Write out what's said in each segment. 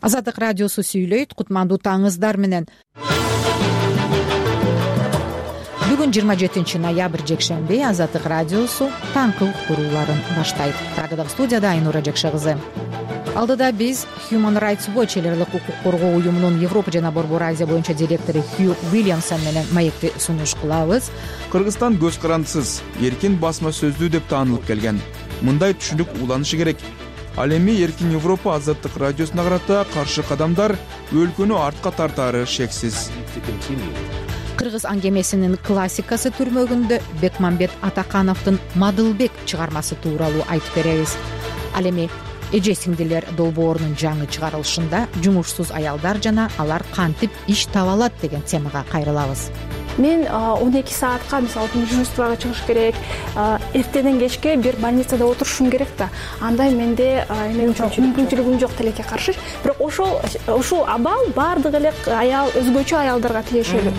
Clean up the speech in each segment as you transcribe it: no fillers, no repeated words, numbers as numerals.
Азаттык радиосу сүйлөйт. Кутмандуу таңыңыздар менен. Бүгүн 27 ноябрь жекшемби. Азаттык радиосу таңкы уктурууларын баштайт. Прагадагы студияда Айнура Жакшы кызы. Алдыда биз Human Rights Watch элерлик укук коргоо уюмунун Европа жана Борбор Азия боюнча директору Хью Уильямсон менен маекти сунуш кылабыз. Кыргызстан көз карандысыз, эркин басма сөздүү деп таанылып келген. Мындай түшүнүк уланышы керек. Ал эми Эркин Европа азаттык радиосуна карата каршы кадамдар өлкөнү артка тартаары шексиз. Кыргыз аңгемесинин классикасы түрмөгүндө Бекмамбет Атакановдун Мадылбек чыгармасы тууралуу айтып беребиз. Ал эми эже сиңдилер долбоорунун жаңы чыгарылышында жумушсуз аялдар жана алар кантип иш таба алат деген темага кайрылабыз. Мен 12 саатка мисалы дежурствага чыгыш керек, эртеден кечке бир больницада отурушум керек да. Андай менде мүмкүнчүлүгүм жок тилекке каршы. Бирок ошол абал бардык эле аял өзгөчө аялдарга тиешелүү.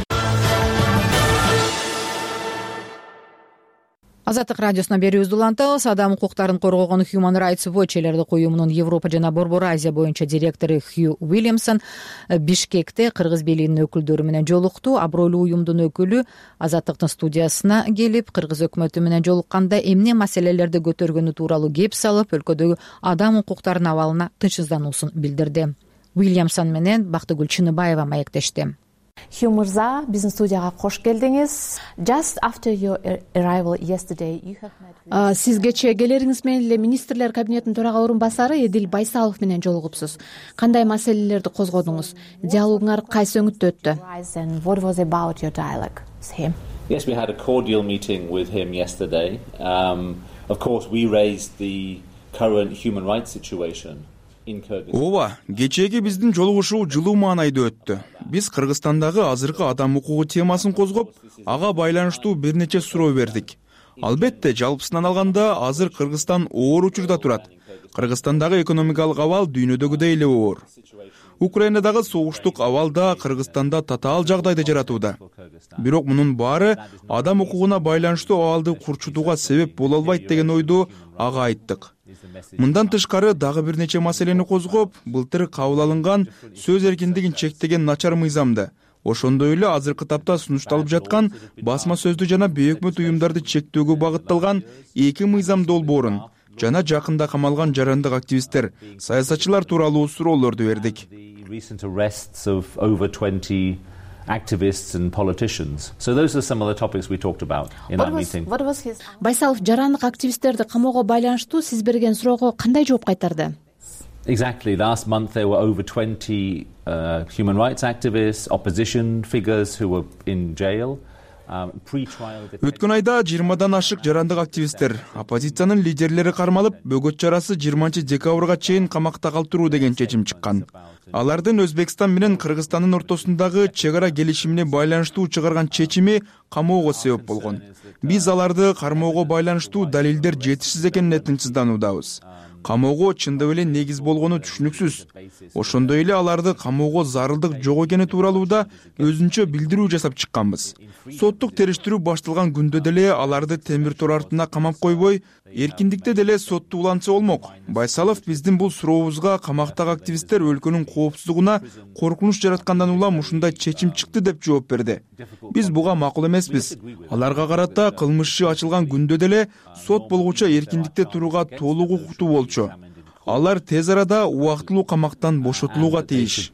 Азаттык радиосуна берүүбүздү улантабыз. Адам укуктарын коргогон Human Rights Watch элерлик уюмунун Европа жана Борбор Азия боюнча директору Хью Уильямсон Бишкекте кыргыз бийлигинин өкүлдөрү менен жолукту. Абройлуу уюмдун өкүлү Азаттыктын студиясына келип, кыргыз өкмөтү менен жолукканда эмне маселелерди көтөргөнү тууралуу кеп салып, өлкөдөгү адам укуктарынын абалына тынчсыздануусун билдирди. Уильямсон менен Бактыгүл Чыныбаева маектешти. Хью мырза, биздин студияга кош келдиңиз. Just after your arrival yesterday, you have met. Сиз кечээ келериңиз менен эле министрлер кабинетинин төрага орун басары Эдил Байсалов менен жолугупсуз. Кандай маселелерди козгодуңуз? Диалогуңар кайсы өңүттө өттү? And what was about your dialogue with him? Yes, we had a cordial meeting with him yesterday. Of course, we raised the current human rights situation. Ооба, кечээги биздин жолугушуу жылуу маанайда өттү. Биз Кыргызстандагы азыркы адам укугу темасын козгоп, ага байланыштуу бир нече суроо бердик. Албетте, жалпысынан алганда азыр Кыргызстан оор учурда турат. Кыргызстандагы экономикалык абал дүйнөдөгүдөй эле оор. Украинадагы согуштук абал да Кыргызстанда татаал жагдайды жаратууда. Бирок мунун баары адам укугуна байланыштуу абалды курчутууга себеп боло албайт деген ойду ага айттык. Мындан тышкары дагы бир нече маселени козгоп, былтыр кабыл алынган сөз эркиндигин чектеген начар мыйзамды, ошондой эле азыркы тапта сунушталып жаткан басма сөздү жана бейөкмөт уюмдарды чектөөгө багытталган 2 мыйзам долбоорун жана жакында камалган жарандык активисттер, саясатчылар тууралуу суроолорду бердик. Activists and politicians. So those are some of the topics we talked about in our meeting. Байсалов жарандык активисттерди камоого байланыштуу сиз берген суроого кандай жооп кайтарды? Exactly. Last month there were over 20 human rights activists, opposition figures who were in jail. Өткөн айда 20дан ашык жарандык активисттер, оппозициянын лидерлери кармалып, бөгөт чарасы 20 декабрга чейин камакта калтыруу деген чечим чыккан. Алардын Өзбекстан менен Кыргызстандын ортосундагы чек ара келишимине байланыштуу чыгарган чечими камоого себеп болгон. Биз аларды кармоого байланыштуу далилдер жетишсиз экенине тынчсыздануудабыз. Камоого чындап эле негиз болгону түшүнүксүз. Ошондой эле аларды камоого зарылдык жок экени тууралууда өзүнчө билдирүү жасап чыкканбыз. Соттук териштирүү башталган күндө деле аларды темир тор артына камап койбой, эркиндикте деле сотту улантса болмок. Байсалов биздин бул сурообузга камактагы активисттер өлкөнүн коопсуздугуна коркунуч жараткандан улам ушундай чечим чыкты деп жооп берди. Биз буга макул эмеспиз. Аларга карата кылмыш иши ачылган күндө деле сот болгуча эркиндикте турууга толук укуктуу болчу. Алар тез арада убактылуу камактан бошотулууга тийиш.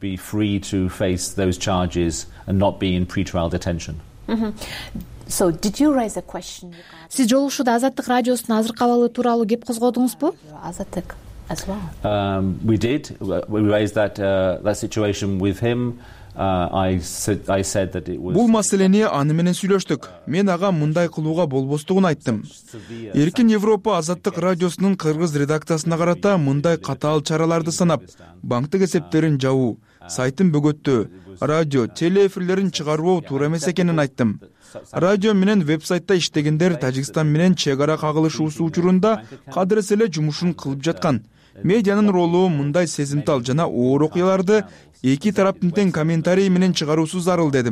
So did you raise a question? Сиз жолугушууда Азаттык радиосунун азыркы абалы тууралуу кеп козгодуңузбу? Азаттык as well. We did. We raised that situation with him. I said that it was. Бул маселени аны менен сүйлөштүк. Мен ага мындай кылууга болбостугун айттым. Эркин Европа азаттык радиосунун кыргыз редакциясына карата мындай катаал чараларды санап, банктык эсептерин жабуу, сайтын бөгөттөө, радио, телеэфирлерин чыгаруу туура эмес экенин айттым. Радио менен веб-сайтта иштегендер Тажикстан менен чек ара кагылышуусу учурунда кадырес эле жумушун кылып жаткан. Медианын ролу мындай сезимтал жана оор окуяларды эки тараптын тең комментарий менен чыгаруусу зарыл дедим.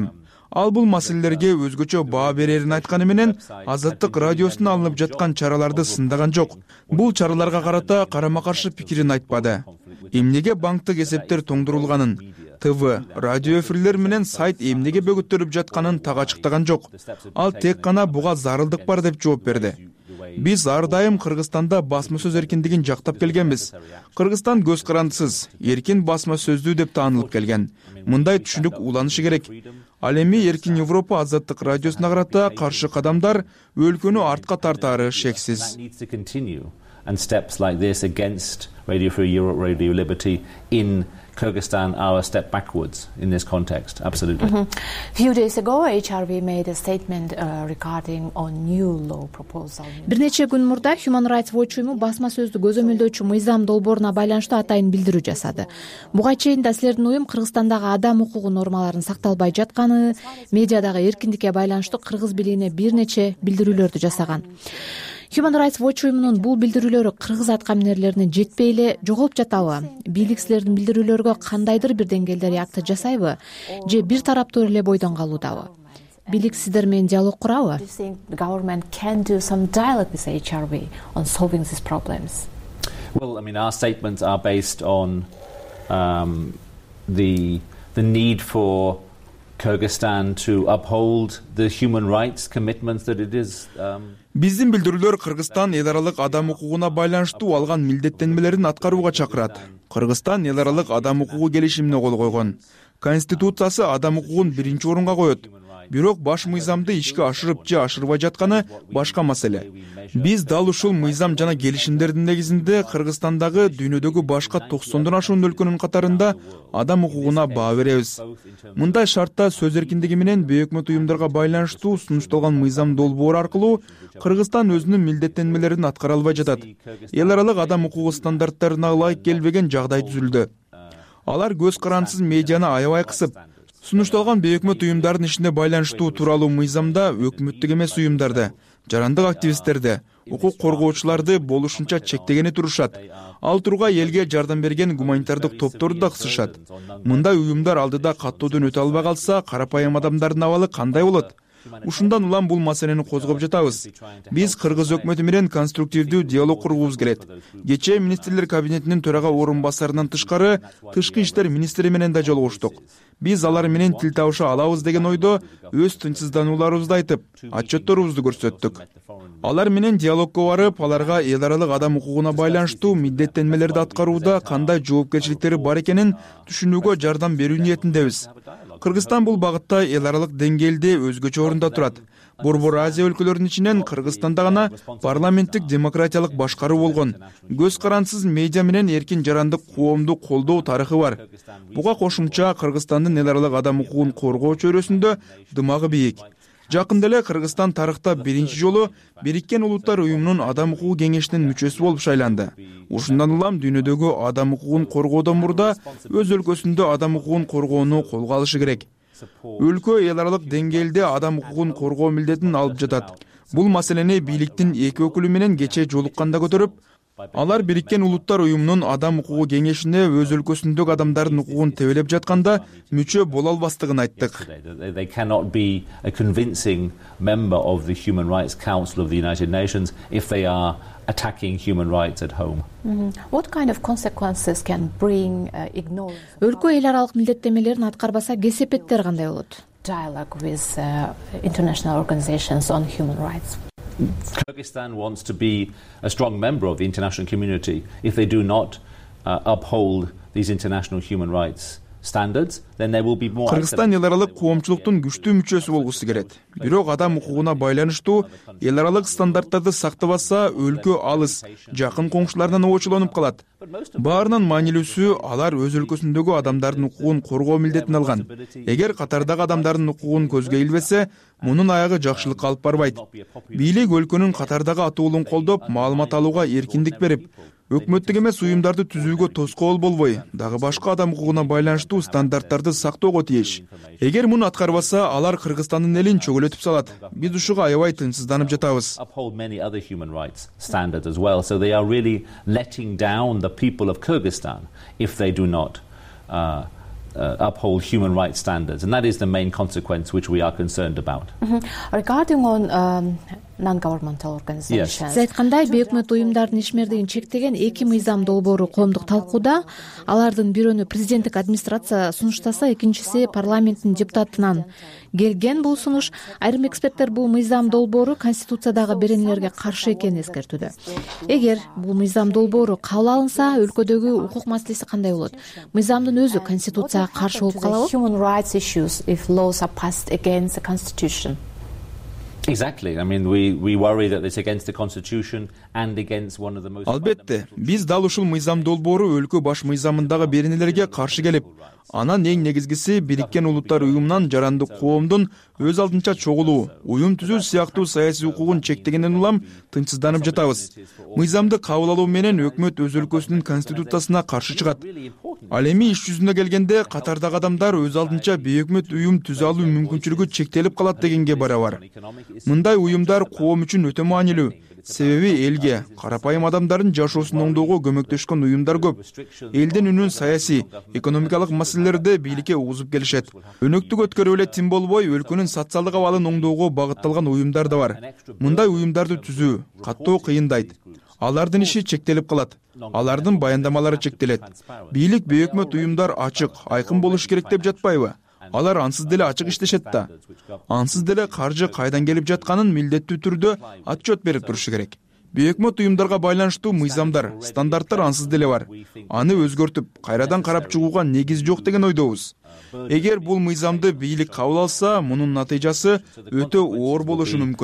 Ал бул маселелерге өзгөчө баа берерин айтканы менен Азаттык радиосунун алынып жаткан чараларды сындаган жок. Бул чараларга карата карама каршы пикирин айтпады. Эмнеге банктык эсептер тоңдурулганын, ТВ, радио эфирлер менен сайт эмнеге бөгөттөлүп жатканын так ачыктаган жок. Ал тек гана буга зарылдык бар деп жооп берди. Биз ар дайым Кыргызстанда басма сөз эркиндигин жактап келгенбиз. Кыргызстан көз карандысыз, эркин басма сөздүү деп таанылып келген. Мындай түшүнүк уланышы керек. Ал эми Эркин Европа Азаттык радиосуна карата каршы кадамдар өлкөнү артка тартаары шексиз. And steps like this against Radio Free Europe, Radio Liberty in Kyrgyzstan are a step backwards in this context. Absolutely. A few days ago, HRV made a statement regarding a new law proposal. Бир нече күн мурда Human Rights Watch уюму басма сөздү көзөмөлдөөчү мыйзам долбооруна байланыштуу атайын билдирүү жасады. Буга чейин да силердин уюм Кыргызстандагы адам укугу нормаларынын сакталбай жатканы, медиадагы эркиндикке байланыштуу кыргыз бийлигине бир нече билдирүүлөрдү жасаган. Human Rights Watch уюмунун бул билдирүүлөрү кыргыз аткаминерлерине жетпей эле жоголуп жатабы? Бийлик силердин билдирүүлөргө кандайдыр бир деңгээлде реакция жасайбы? Же бир тараптуу эле бойдон калуудабы? Бийлик сиздер менен диалог курабы? The government can do some dialogue with HRV on solving these problems. Well, I mean, our statements are based on the need for Kyrgyzstan to uphold the human rights commitments that it is. Биздин билдирүүлөр Кыргызстан эл аралык адам укугуна байланыштуу алган милдеттенмелерин аткарууга чакырат. Кыргызстан эл аралык адам укугу келишимине кол койгон. Конституциясы адам укугун биринчи орунга коет. Бирок баш мыйзамды ишке ашырып же ашырбай жатканы башка маселе. Биз дал ушул мыйзам жана келишимдердин негизинде Кыргызстандагы дүйнөдөгү башка 90дон ашуун өлкөнүн катарында адам укугуна баа беребиз. Мындай шартта сөз эркиндиги менен бейөкмөт уюмдарга байланыштуу сунушталган мыйзам долбоору аркылуу Кыргызстан өзүнүн милдеттенмелерин аткара албай жатат. Эл аралык адам укугу стандарттарына ылайык келбеген жагдай түзүлдү. Алар көз карандысыз медианы аябай кысып, сунушталган бейөкмөт уюмдардын ишине байланыштуу тууралуу мыйзамда өкмөттүк эмес уюмдарды, жарандык активисттерди, укук коргоочуларды болушунча чектегени турушат. Ал тургай элге жардам берген гуманитардык топторду да кысышат. Мындай уюмдар алдыда каттоодон өтө албай калса, карапайым адамдардын абалы кандай болот? Ушундан улам бул маселени козгоп жатабыз. Биз кыргыз өкмөтү менен конструктивдүү диалог кургубуз келет. Кечээ министрлер кабинетинин төрага орун басарынан тышкары тышкы иштер министри менен да жолугуштук. Биз алар менен тил табыша алабыз деген ойдо өз тынчсызданууларыбызды айтып, отчетторубузду көрсөттүк. Алар менен диалогко барып, аларга эл аралык адам укугуна байланыштуу милдеттенмелерди аткарууда кандай жоопкерчиликтери бар экенин түшүнүүгө жардам берүү ниетиндебиз. Кыргызстан бул багытта эл аралык деңгээлде өзгөчө орунда турат. Борбор Азия өлкөлөрүнүн ичинен Кыргызстанда гана парламенттик демократиялык башкаруу болгон. Көз карандысыз медиа менен эркин жарандык коомду колдоо тарыхы бар. Буга кошумча Кыргызстандын эл аралык адам укугун коргоо чөйрөсүндө дымагы бийик. Жакында эле Кыргызстан тарыхта биринчи жолу Бириккен Улуттар уюмунун адам укугу кеңешинин мүчөсү болуп шайланды. Ушундан улам дүйнөдөгү адам укугун коргоодон мурда өз өлкөсүндө адам укугун коргоону колго алышы керек. Өлкө эл аралык деңгээлде адам укугун коргоо милдетин алып жатат. Бул маселени бийликтин эки өкүлү менен кечээ жолукканда көтөрүп, алар Бириккен Улуттар уюмунун адам укугу кеңешине өз өлкөсүндөгү адамдардын укугун тебелеп жатканда мүчө боло албастыгын айттык. They cannot be a convincing member of the Human Rights Council of the United Nations if they are attacking human rights at home. What kind of consequences can bring ignorance? Өлкө эл аралык милдеттенмелерин аткарбаса кесепеттер кандай болот? Dialogue with international organizations on human rights. Kyrgyzstan wants to be a strong member of the international community. If they do not uphold these international human rights standards, then there will be more. Кыргызстан эл аралык коомчулуктун күчтүү мүчөсү болгусу келет. Бирок адам укугуна байланыштуу эл аралык стандарттарды сактабаса, өлкө алыс, жакын коңшуларынан очулонуп калат. Баарынан маанилүүсү, алар өз өлкөсүндөгү адамдардын укугун коргоо милдетин алган. Эгер катардагы адамдардын укугун көзгө илбесе, мунун аягы жакшылыкка алып барбайт. Бийлик өлкөнүн катардагы атуулун колдоп, маалымат алууга эркиндик берип, өкмөттүк эмес уюмдарды түзүүгө тоскоол болбой, дагы башка адам укугуна байланыштуу стандарттарды сактоого тийиш. Эгер муну аткарбаса, алар Кыргызстандын элин чөгөлөтүп салат. Биз ушуга аябай тынчсызданып жатабыз. Uphold many other human rights standards as well, so they are really letting down the people of Kyrgyzstan if they do not uphold human rights standards, and that is the main consequence which we are concerned about. Regarding on non-governmental organizations. Сиз айткандай, бейөкмөт уюмдардын ишмердигин чектеген 2 мыйзам долбоору коомдук талкууда. Алардын бирөөнү президенттик администрация сунуштаса, экинчиси парламенттин депутатынан келген. Бул сунуш айрым эксперттер бул мыйзам долбоору конституциядагы беренелерге каршы экенин эскертүүдө. Эгер бул мыйзам долбоору кабыл алынса, өлкөдөгү укук маселеси кандай болот? Мыйзамдын өзү конституцияга каршы болуп калабы? Human rights issues if laws are passed against the constitution. Exactly. I mean, we worry that it's against the constitution and against one of the most. Албетте, биз дал ушул мыйзам долбоору өлкө баш мыйзамындагы беренелерге каршы келип, анан эң негизгиси Бириккен Улуттар уюмунан жарандык коомдун өз алдынча чогулуу, уюм түзүү сыяктуу саясий укугун чектегенден улам тынчсызданып жатабыз. Мыйзамды кабыл алуу менен өкмөт өз өлкөсүнүн конституциясына каршы чыгат. Ал эми иш жүзүнө келгенде катардагы адамдар өз алдынча бейөкмөт уюм түзө алуу мүмкүнчүлүгү чектелип калат дегенге барабар. Мындай уюмдар коом үчүн өтө маанилүү. Себеби элге, карапайым адамдардын жашоосун оңдоого көмөктөшкөн уюмдар көп. Элдин үнүн саясий, экономикалык маселелерде бийликке угузуп келишет. Өнөктүк өткөрүп эле тим болбой, өлкөнүн социалдык абалын оңдоого багытталган уюмдар да бар. Мындай уюмдарды түзүү каттоо кыйындайт. Алардын иши чектелип калат. Алардын баяндамалары чектелет. Бийлик бейөкмөт уюмдар ачык, айкын болуш керек деп жатпайбы? Алар ансыз деле ачык иштешет да. Ансыз деле каржы кайдан келип жатканын милдеттүү түрдө отчет берип турушу керек. Бейөкмөт уюмдарга байланыштуу мыйзамдар, стандарттар ансыз деле бар. Аны өзгөртүп, кайрадан карап чыгууга негиз жок деген ойдобуз. Эгер бул мыйзамды бийлик кабыл алса, мунун натыйжасы өтө оор болушу мүмкүн.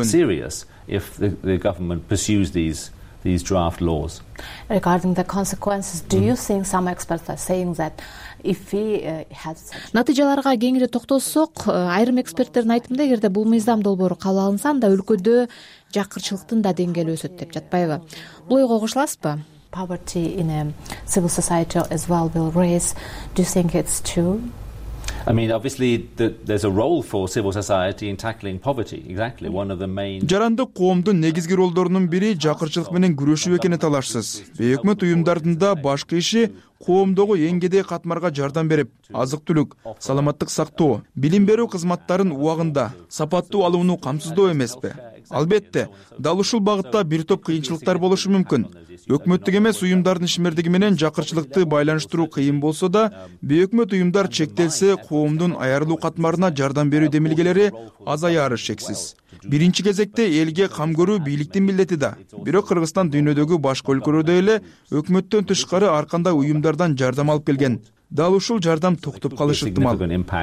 These draft laws. Regarding the consequences, do you think some experts are saying that if we had натыйжаларга кеңири токтолсок, айрым эксперттердин айтымында, эгерде бул мыйзам долбоору кабыл алынса, анда өлкөдө жакырчылыктын да деңгээли өсөт деп жатпайбы? Бул ойго кошуласызбы? Poverty in a civil society as well will raise. Do you think it's true? I mean, obviously, there's a role for civil society in tackling poverty. Exactly, one of the main. Жарандык коомдун негизги ролдорунун бири жакырчылык менен күрөшүү экени талашсыз. Бейөкмөт уюмдардын да башкы иши коомдогу эң кедей катмарга жардам берип, азык-түлүк, саламаттык сактоо, билим берүү кызматтарын убагында, сапаттуу алууну камсыздоо эмеспи? Албетте, дал ушул багытта бир топ кыйынчылыктар болушу мүмкүн. Өкмөттүк эмес уюмдардын ишмердиги менен жакырчылыкты байланыштыруу кыйын болсо да, бейөкмөт уюмдар чектелсе, коомдун аярылуу катмарына жардам берүү демилгелери азаяры шексиз. Биринчи кезекте элге кам көрүү бийликтин милдети да. Бирок Кыргызстан дүйнөдөгү башка өлкөлөрдө эле өкмөттөн тышкары ар кандай уюмдардан жардам алып келген. Дал ушул жардам токтоп калышы ыктымал.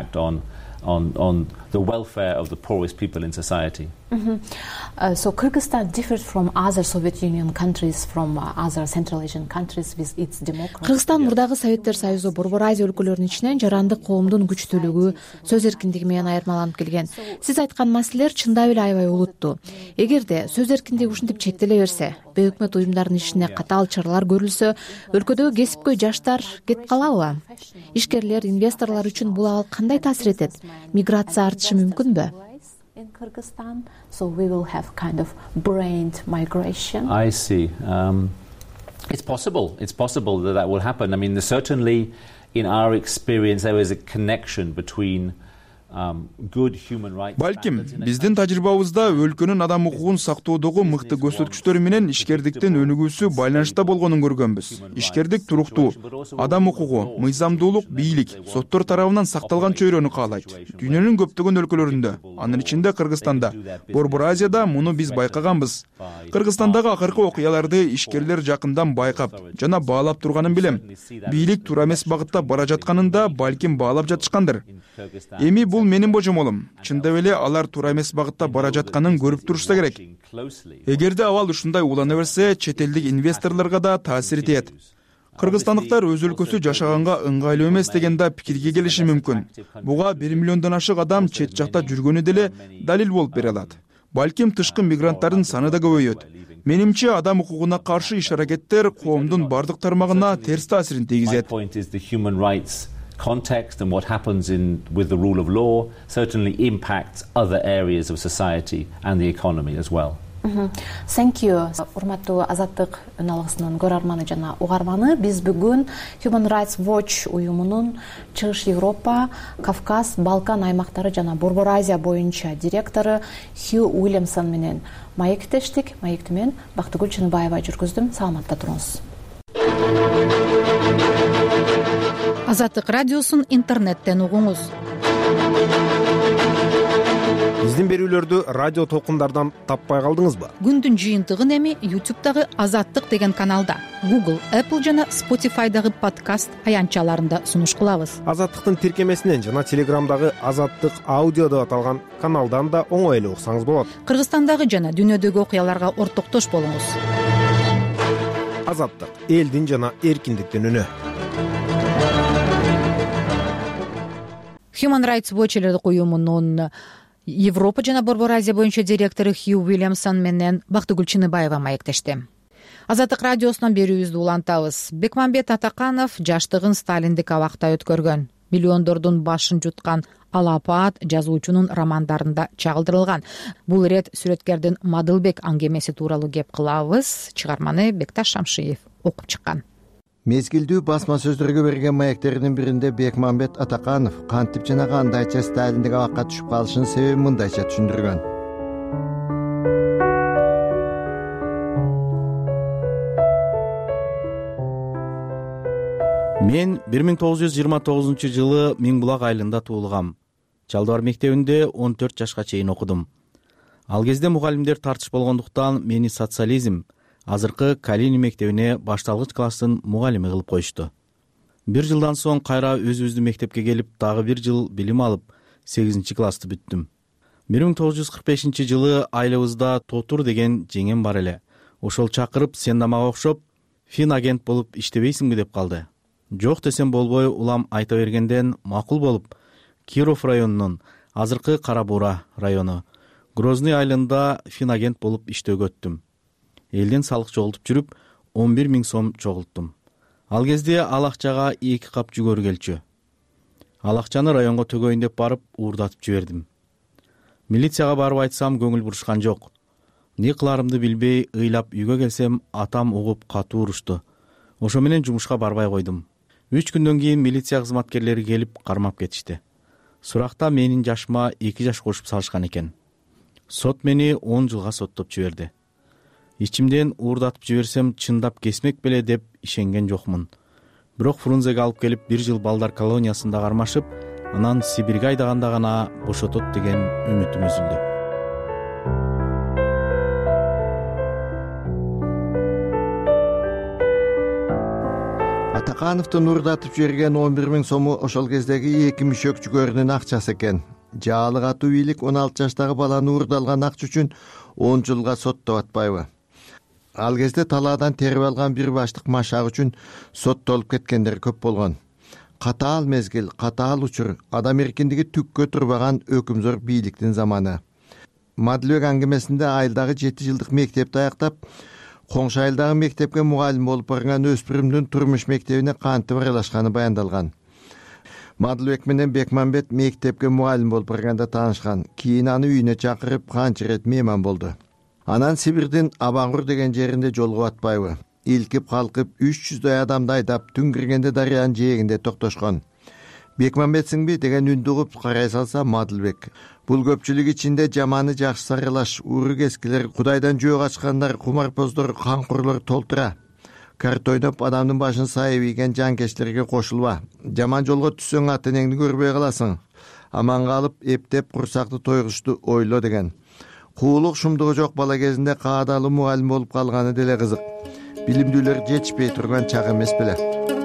On the welfare of the poorest people in society. So Kyrgyzstan differed from other Soviet Union countries, from other Central Asian countries with its democracy. Кыргызстан мурдагы Советтер Союзу Борбор Азия өлкөлөрүнүн ичинен жарандык коомдун күчтүүлүгү, сөз эркиндиги менен айырмаланып келген. Сиз айткан маселелер чындап эле аябай олуттуу. Эгерде сөз эркиндиги ушинтип чектеле берсе, бейөкмөт уюмдардын ишине катаал чаралар көрүлсө, өлкөдөгү кесипкөй жаштар кетип калабы? Ишкерлер, инвесторлор үчүн бул абал кандай таасир этет? Миграция артышы мүмкүнбү? In Kyrgyzstan, so we will have kind of brained migration. I see. It's possible. It's possible that will happen. I mean, certainly, in our experience, there is a connection between good human rights. Балким, биздин тажрыйбабызда өлкөнүн адам укугун сактоодогу мыкты көрсөткүчтөрү менен ишкердиктин өнүгүүсү байланышта болгонун көргөнбүз. Ишкердик туруктуу, адам укугу, мыйзамдуулук, бийлик, соттор тарабынан сакталган чөйрөнү каалайт. Дүйнөнүн көптөгөн өлкөлөрүндө, анын ичинде Кыргызстанда, Борбор Азияда муну биз байкаганбыз. Кыргызстандагы акыркы окуяларды ишкерлер жакындан байкап жана баалап турганын билем. Бийлик туура эмес багытта бара жатканында балким баалап жатышкандыр. Эми бул менин божомолум. Чындап эле алар туура эмес багытта бара жатканын көрүп турушса керек. Эгерде абал ушундай улана берсе, чет элдик инвесторлорго да таасир этет. Кыргызстандыктар өз өлкөсү жашаганга ыңгайлуу эмес деген да пикирге келиши мүмкүн. Буга 1 миллиондон ашык адам чет жакта жүргөнү деле далил болуп бере алат. Балким тышкы мигранттардын саны да көбөйөт. Менимче адам укугуна каршы иш-аракеттер коомдун бардык тармагына терс таасирин тийгизет. Context and what happens with the rule of law certainly impacts other areas of society and the economy as well. Thank you. Урматтуу Азаттык үн алгысынын көрөрманы жана угарманы, биз бүгүн Human Rights Watch уюмунун Чыгыш Европа, Кавказ, Балкан аймактары жана Борбор Азия боюнча директору Хью Уильямсон менен маектештик. Маекти мен Бактыгүл Чыныбаева жүргүздүм. Саламатта туруңуз. Азаттык радиосун интернеттен угуңуз. Биздин берүүлөрдү радио толкундардан таппай калдыңызбы? Күндүн жыйынтыгын эми YouTube'дагы Азаттык деген каналда, Google, Apple жана Spotify'дагы подкаст аянтчаларында сунуш кылабыз. Азаттыктын тиркемесинен жана Телеграмдагы Азаттык аудио деп аталган каналдан да оңой эле уксаңыз болот. Кыргызстандагы жана дүйнөдөгү окуяларга ортоктош болуңуз. Азаттык — элдин жана эркиндиктин үнү. Human Rights Watch уюмунун Европа жана Борбор Азия боюнча директору Хью Уильямсон менен Бактыгүл Чыныбаева маектешти. Азаттык радиосунан берүүбүздү улантабыз. Бекмамбет Атаканов жаштыгын Сталиндик абакта өткөргөн. Миллиондордун башын жуткан Алапаат жазуучунун романдарында чагылдырылган. Бул ирет сүрөткердин Мадылбек аңгемеси тууралуу кеп кылабыз. Чыгарманы Бекташ Шамшиев окуп чыккан. Мезгилдүү басма сөздөргө берген маектеринин биринде Бекмамбет Атаканов кантип жана кандайча Сталиндик абакка түшүп калышынын себебин мындайча түшүндүргөн. Мен 1929 Миң Булак айылында туулгам. Чалдыбар мектебинде 14 жашка чейин окудум. Ал кезде мугалимдер тартыш болгондуктан мени социализм, азыркы Калини мектебине башталгыч класстын мугалими кылып коюшту. Бир жылдан соң кайра өзүбүздүн мектепке келип, дагы бир жыл билим алып, 8 классты бүттүм. 1945 жылы айылыбызда Тотур деген жеңем бар эле. Ошол чакырып, сен да мага окшоп фин агент болуп иштебейсиңби деп калды. Жок десем болбой, улам айта бергенден макул болуп, Киров районунун, азыркы Кара Буура району, Грозный айылында фин агент болуп иштөөгө өттүм. Элден салык чогултуп жүрүп, 11 000 сом чогулттум. Ал кезде ал акчага 2 кап жүгөрү келчү. Ал акчаны районго төгөйүн деп барып уурдатып жибердим. Милицияга барып айтсам көңүл бурушкан жок. Не кыларымды билбей ыйлап үйгө келсем, атам угуп катуу урушту. Ошо менен жумушка барбай койдум. 3 күндөн кийин милиция кызматкерлери келип кармап кетишти. Суракта менин жашыма 2 жаш кошуп салышкан экен. Сот мени 10 жылга соттоп жиберди. Ичимден уурдатып жиберсем чындап кесмек беле деп ишенген жокмун. Бирок Фрунзеге алып келип 1 жыл балдар колониясында кармашып, анан Сибирге айдаганда гана бошотот деген үмүтүм үзүлдү. Атакановдун уурдатып жиберген 11 000 сому ошол кездеги 2 мүшөк жүгөрүнүн акчасы экен. Жаалы катуу бийлик 16 жаштагы баланы уурдалган акча үчүн 10 жылга соттоп атпайбы? Ал кезде талаадан терип алган бир баштык машак үчүн соттолуп кеткендер көп болгон. Катаал мезгил, катаал учур, адам эркиндиги түккө турбаган өкүмзөр бийликтин заманы. Мадылбек аңгемесинде айылдагы 7 жылдык мектепти аяктап, коңшу айылдагы мектепке мугалим болуп барган өспүрүмдүн турмуш мектебине кантип аралашканы баяндалган. Мадылбек менен Бекмамбет мектепке мугалим болуп барганда таанышкан. Кийин аны үйүнө чакырып канча рет мейман болду. Анан Сибирдин Абаңур деген жеринде жолго атпайбы? Илкип калкып 300дөй адамды айдап түн киргенде дарыянын жээгинде токтошкон. Бекмамбетсиңби деген үндү угуп карай салса Мадылбек. Бул көпчүлүк ичинде жаманы жакшы сарылаш, уру кескилер, кудайдан жөө качкандар, кумарпоздор, канкурлар толтура. Карт ойноп адамдын башын сайып ийген жанкечтерге кошулба. Жаман жолго түссөң аты энеңди көрбөй каласың. Аман калып, эптеп курсакты тойгушту ойло деген. Куулук шумдугу жок бала кезинде каадалуу мугалим болуп калганы деле кызык. Билимдүүлөр жетишпей турган чак эмес беле.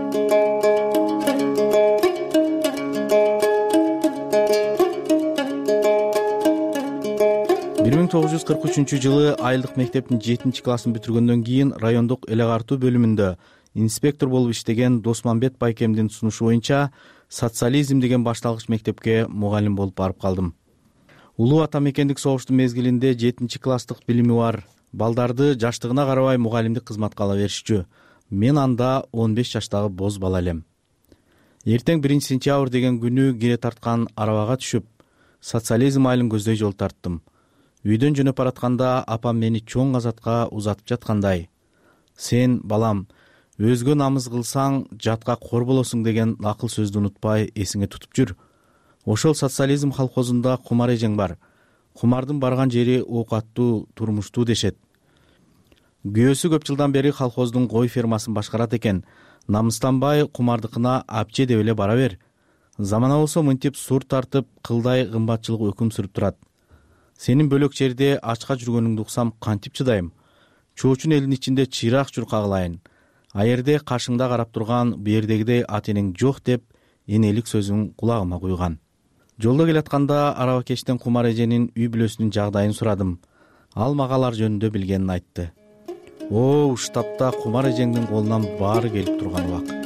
Жылы айылдык мектептин 7 классын бүтүргөндөн кийин райондук эле картуу бөлүмүндө инспектор болуп иштеген Досманбет байкемдин сунушу боюнча социализм деген башталгыч мектепке мугалим болуп барып калдым. Улуу ата мекендик согуштун мезгилинде 7 класстык билими бар балдарды жаштыгына карабай мугалимдик кызматка ала беришчү. Мен анда 15 жаштагы боз бала элем. Эртең 1 сентябрь деген күнү кире тарткан арабага түшүп, социализм айылын көздөй жол тарттым. Үйдөн жөнөп баратканда апам мени чоң азатка узатып жаткандай: "Сен, балам, өзгө намыз кылсаң жатка кор болосуң" деген акыл сөздү унутпай эсиңе тутуп жүр. Ошол социализм колхозунда кумар эжең бар. Кумардын барган жери оокаттуу, турмуштуу дешет. Күйөөсү көп жылдан бери колхоздун кой фермасын башкарат экен. Намыстанбай кумардыкына апче деп эле бара бер. Замана болсо мынтип сур тартып, кылдай кымбатчылык өкүм сүрүп турат. Сенин бөлөк жерде ачка жүргөнүңдү уксам кантип чыдайм? Чоочун элдин ичинде чыйрак жүр кагылайын. Аерде кашыңда карап турган буердегидей ата энең жок деп энелик сөзүн кулагыма куйган. Жолдо келатканда арабакечтен кумар эженин үй бүлөсүнүн жагдайын сурадым. Ал мага алар жөнүндө билгенин айтты. Штабта кумар эжеңдин колунан баары келип турган убак.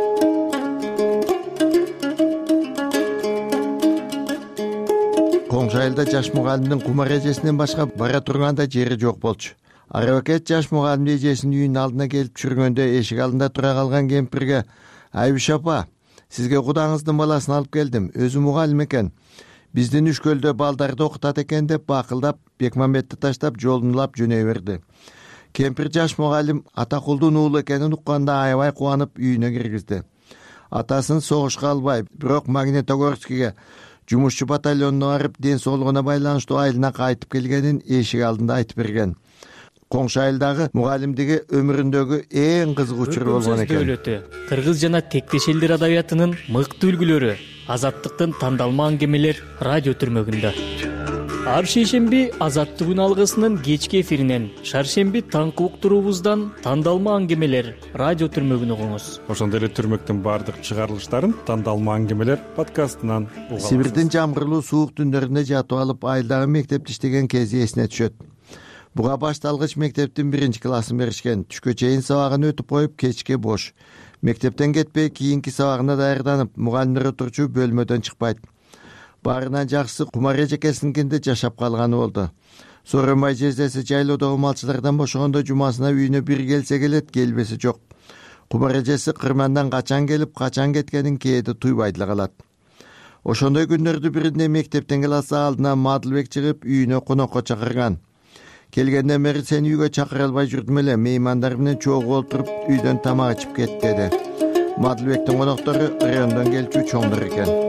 Коңшу айылда жаш мугалимдин кумар эжесинен башка бара турганда жери жок болчу. Арабакет жаш мугалимдин эжесинин үйүнүн алдына келип жүргөндө эшик алдында тура калган кемпирге: "Айбиш апа, сизге кудаңыздын баласын алып келдим. Өзү мугалим экен. Биздин үшкөлдө балдарды окутат экен" деп бакылдап, Бекмамбетти таштап жолун улап жөнөй берди. Кемпир жаш мугалим Атакулдун уулу экенин укканда аябай кубанып үйүнө киргизди. Атасын согушка албай, бирок Магнитогорскиге жумушчу батальонуна барып, ден соолугуна байланыштуу айылына кайтып келгенин эшик алдында айтып берген. Коңшу айылдагы мугалимдиги өмүрүндөгү эң кызык учур болгон экен. Кыргыз жана тектеш элдер адабиятынын мыкты үлгүлөрү Азаттыктын тандалма аңгемелер радио түрмөгүндө. Ар шейшемби Азаттык күн алгысынын кечки эфиринен, шаршемби таңкы уктуруубуздан тандалма аңгемелер радио түрмөгүн угуңуз. Ошондой эле түрмөктүн баардык чыгарылыштарын тандалма аңгемелер подкастынан уга аласыз. Сибирдин жамгырлуу суук түндөрүндө жатып алып, айылдагы мектепте иштеген кези эсине түшөт. Буга башталгыч мектептин 1-классын беришкен. Түшкө чейин сабагын өтүп коюп, кечке бош. Мектептен кетпей, кийинки сабагына даярданып, мугалимдер отурчу бөлмөдөн чыкпайт. Баарынан жакшысы кумар эжекесиникинде жашап калганы болду. Сооронбай жездеси жайлоодогу малчылардан бошогондо жумасына үйүнө бир келсе келет, келбеси жок. Кумар эжеси кырмандан качан келип, качан кеткенин кээде туйбай деле калат. Ошондой күндөрдү биринде мектептен класс алдына Мадылбек чыгып, үйүнө конокко чакырган. Келгенден бери сени үйгө чакыра албай жүрдүм эле, меймандар менен чогуу олтуруп үйдөн тамак ичип кет деди. Мадылбектин коноктору райондон келчү чоңдор экен.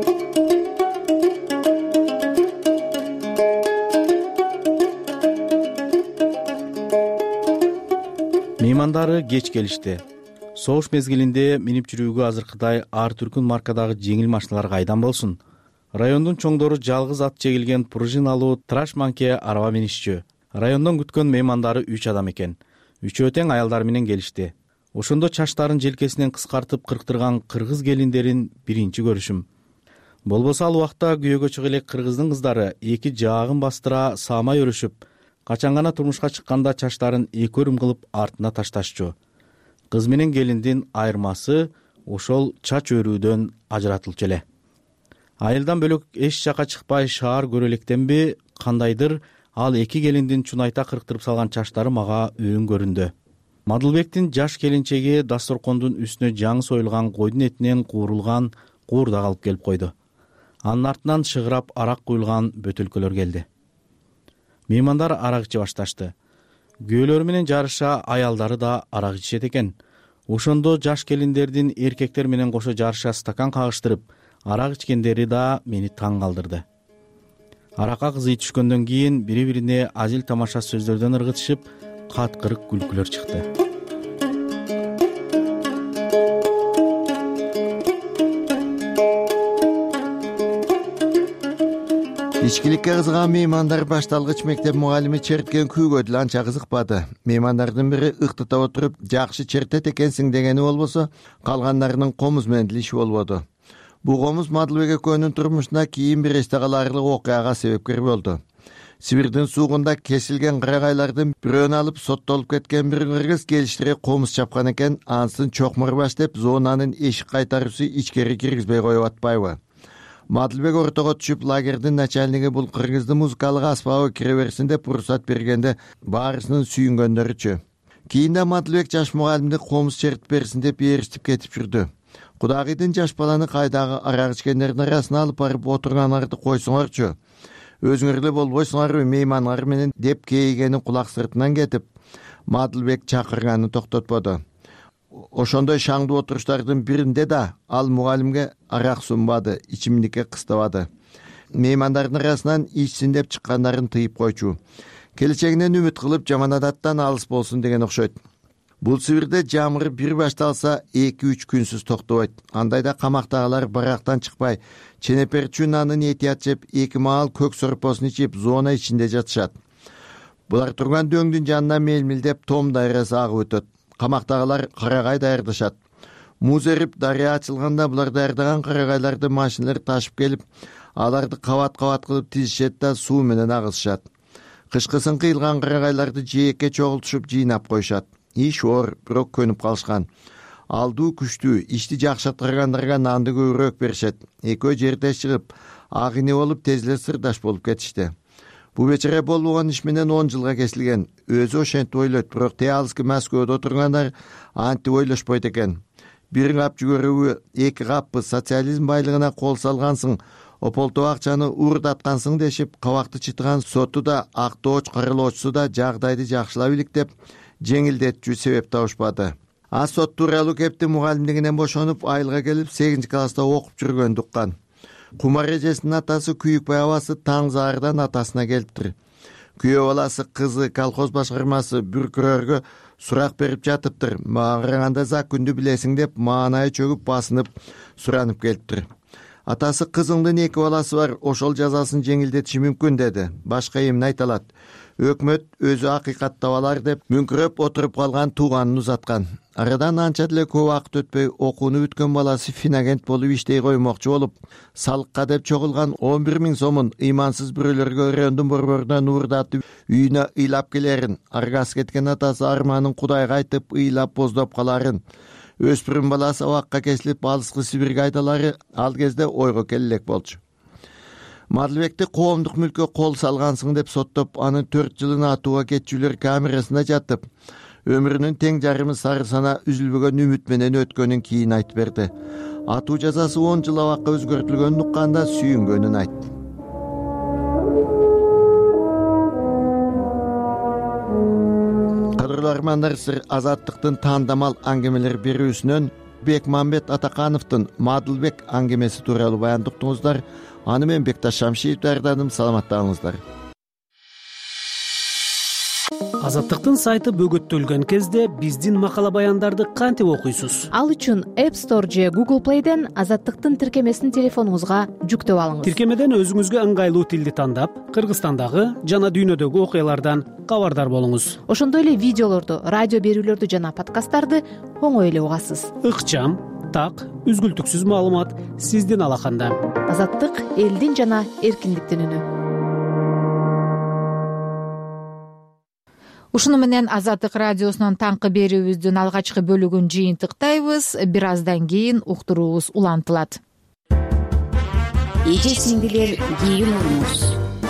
Меймандары кеч келишти. Согуш мезгилинде минип жүрүүгө азыркыдай ар түркүн маркадагы жеңил машиналар кайдан болсун? Райондун чоңдору жалгыз ат чегилген пружиналуу траш-манке араба минишчү. Райондон күткөн меймандары 3 адам экен. Үчөө тең аялдар менен келишти. Ошондо чачтарын желкесинен кыскартып кырктырган кыргыз келиндерин биринчи көрүшүм. Болбосо ал убакта күйөөгө чыга элек кыргыздын кыздары эки жаагын бастыра саамай өрүшүп, качан гана турмушка чыкканда чачтарын эки өрүм кылып артына ташташчу. Кыз менен келиндин айырмасы ошол чач өрүүдөн ажыратылчу эле. Айылдан бөлөк эч жака чыкпай шаар көрө электенби, кандайдыр ал эки келиндин чунайта кырктырып салган чачтары мага өң көрүндү. Мадылбектин жаш келинчеги дасторкондун үстүнө жаңы союлган койдун этинен куурулган куурдак алып келип койду. Анын артынан шыгырап арак куюлган бөтөлкөлөр келди. Меймандар арак иче башташты. Күйөөлөрү менен жарыша аялдары да арак ичет экен. Ошондо жаш келиндердин эркектер менен кошо жарыша стакан кагыштырып, арак ичкендери да мени таң калтырды. Аракка кызый түшкөндөн кийин бири-бирине азил тамаша сөздөрдөн ыргытышып, каткырык күлкүлөр чыкты. Ичкиликке кызыган меймандар башталгыч мектеп мугалими черткен күүгө деле анча кызыкпады. Меймандардын бири ыктыта отуруп, жакшы чертет экенсиң дегени болбосо, калгандарынын комуз менен деле иши болбоду. Бу комуз Мадылбек экөөнүн турмушуна кийин бир эсте калаарлык окуяга себепкер болду. Сибирдин суугунда кесилген кырагайлардын бирөөнү алып соттолуп кеткен бир кыргыз келиштире комуз чапкан экен, ансын чокмурбаш деп зонанын эшик кайтаруусу ичкери киргизбей коюп атпайбы. Мадылбек ортого түшүп, лагердин начальниги бул кыргыздын музыкалык аспабы кире берсин деп уруксат бергенде баарысынын сүйүнгөндөрүчү. Кийинде Мадылбек жаш мугалимди комуз чертип берсин деп ээрчитип кетип жүрдү. Кудагыйдын жаш баланы кайдагы арак ичкендердин арасына алып барып отурганыңарды койсоңорчу. өзүңөр эле болбойсуңарбы мейманыңар менен деп кейигени кулак сыртынан кетип Мадылбек чакырганын токтотподу. Ошондой шаңдуу отуруштардын биринде да ал мугалимге арак сунбады, ичимдикке кыстабады. Меймандардын арасынан ичсин деп чыккандарын тыйып койчу. Келечегинен үмүт кылып жаман адаттан алыс болсун деген окшойт. Бул Сибирде жамыр бир башталса 2-3 күнсүз токтобойт. Андайда камактагылар барактан чыкпай, ченеперчү нанын этият жеп, 2 маал көк сорпосун ичип, зона ичинде жатышат. Булар турган дөңдүн жанына мелмилдеп том дайрасы агып өтөт. Камактагылар карагай даярдашат. Муз эрип, дарыя ачылганда булар даярдаган карагайларды машиналар ташып келип, аларды кабат-кабат кылып тизишет да суу менен агызышат. Кышкысын кыйылган карагайларды жээкке чогултушуп жыйнап коюшат. Иш оор, бирок көнүп калышкан. Алдуу күчтүү, ишти жакшы аткаргандарга нанды көбүрөөк беришет. Экөө жерде чыгып, агыны болуп тез эле сырдаш болуп кетишти. Бу вечере болбогон иш менен 10 жылга кесилген. Өзү ошентип ойлойт, бирок Теалский Москвада отургандар антип ойлошпойт экен. Бир кап жүгөрүбү, 2 каппы социализм байлыгына кол салгансың, ополтоо акчаны уурдаткансың дешип, кабакты чытыган соту да, актооч каралоочусу да жагдайды жакшылап илик деп жеңилдетчү себеп табышпады. А сот тууралуу кепти мугалимдигинен бошонуп, айылга келип 8 класста окуп жүргөн дуккан. Кумар эжесинин атасы Күйүкбай абасы таң заардан атасына келиптир. Күйөө баласы кызы колхоз башкармасы бүркүрөргө сурак берип жатыптыр. Мага караганда за күндү билесиң деп маанайы чөгүп басынып суранып келиптир. Атасы кызыңдын 2 баласы бар, ошол жазасын жеңилдетиши мүмкүн деди. Башка эмне айта алат? Өкмөт өзү акыйкат табалар деп мүңкүрөп отуруп калган тууганын узаткан. Арадан анча деле көп убакыт өтпөй окууну бүткөн баласы финагент болуп иштей коймокчу болуп, салыкка деп чогулган 11 000 сомун ыймансыз бирөөлөргө өрөөндүн борборунан уурдатып үйүнө ыйлап келерин, аргасы кеткен атасы арманын Кудайга айтып ыйлап боздоп каларын, өспүрүм баласы абакка кесилип алыскы Сибирге айдалары ал кезде ойго келе элек болчу. Мадылбекти коомдук мүлккө кол салгансың деп соттоп, анын 4 жылын атууга кетчүлөр камерасына жатып, өмүрүнүн тең жарымы сары сана үзүлбөгөн үмүт менен өткөнүн кийин айтып берди. Атуу жазасы 10 жыл абакка өзгөртүлгөнүн укканда сүйүнгөнүн айтты. Кадырлуу армандар, сир Азаттыктын таандамал аңгемелер берүүсүнөн Бекмамбет Атакановдун Мадылбек аңгемеси тууралуу баяндыктыңыздар. Аны мен Бекташ Шамшиев даярдадым. Саламаттаңыздар. Азаттыктын сайты бөгөттөлгөн кезде биздин макала баяндарды кантип окуйсуз? Ал үчүн App Store же Google Play'ден Азаттыктын тиркемесин телефонуңузга жүктөп алыңыз. Тиркемеден өзүңүзгө ыңгайлуу тилди тандап, Кыргызстандагы жана дүйнөдөгү окуялардан кабардар болуңуз. Ошондой эле видеолорду, радио берүүлөрдү жана подкасттарды оңой эле угасыз. Ыкчам, так, үзгүлтүксүз маалымат сиздин алаканда. Азаттык элдин жана эркиндиктин үнү. Ушуну менен Азаттык радиосунун таңкы берүүбүздүн алгачкы бөлүгүн жыйынтыктайбыз. Бир аздан кийин уктуруубуз улантылат. Эже сиңдилер кийин урмуз.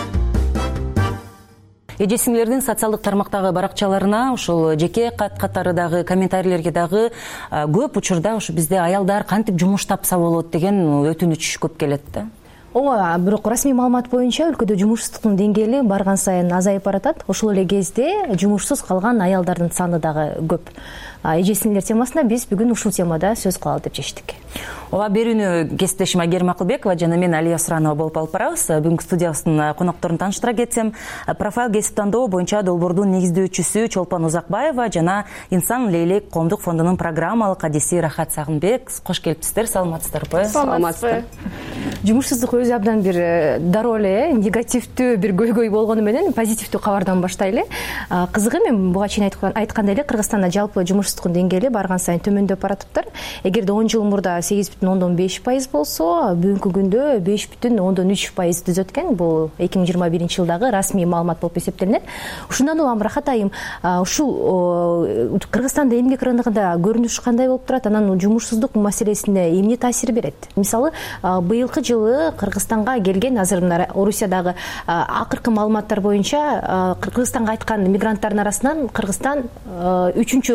Эже сиңдилердин социалдык тармактагы баракчаларына, ушул жеке катары дагы комментарийлерге дагы көп учурда ушу бизде аялдар кантип жумуш тапса болот деген өтүнүч көп келет да. Ооба, бирок расмий маалымат боюнча өлкөдө жумушсуздуктун деңгээли барган сайын азайып баратат. Ошол эле кезде жумушсуз калган аялдардын саны дагы көп. Эже сиңдилер темасына биз бүгүн ушул темада сөз кылалы деп чечтик. Ооба, берүүнү кесиптешим Айгерим Акылбекова жана мен Алия Суранова болуп алып барабыз. Бүгүнкү студиябыздын конокторун тааныштыра кетсем, профайл кесип тандоо боюнча долбоордун негиздөөчүсү Чолпон Узакбаева жана Инсан Лейлек коомдук фондунун программалык кадиси Рахат Сагынбек. Кош келипсиздер, саламатсыздарбы? Саламатсызбы. Жумушсуздук өзү абдан бир дароо эле, негативдүү бир көйгөй болгону менен позитивдүү кабардан баштайлы. Кызыгы, мен буга чейин айткандай эле Кыргызстанда жалпы жумушсуздуктун деңгээли барган сайын төмөндөп баратыптыр. Эгерде 10 жыл мурда 8,5% болсо, бүгүнкү күндө 5,3% түзөт экен. Бул 2021 жылдагы расмий маалымат болуп эсептелинет. Ушундан улам Рахат айым, ушул Кыргызстанда эмгек рыногунда көрүнүш кандай болуп турат, анан жумушсуздук маселесине эмне таасир берет? Мисалы, быйылкы жылы Кыргызстанга келген, азыр мына Орусиядагы акыркы маалыматтар боюнча Кыргызстанга айткан мигранттардын арасынан Кыргызстан 3-орунда турат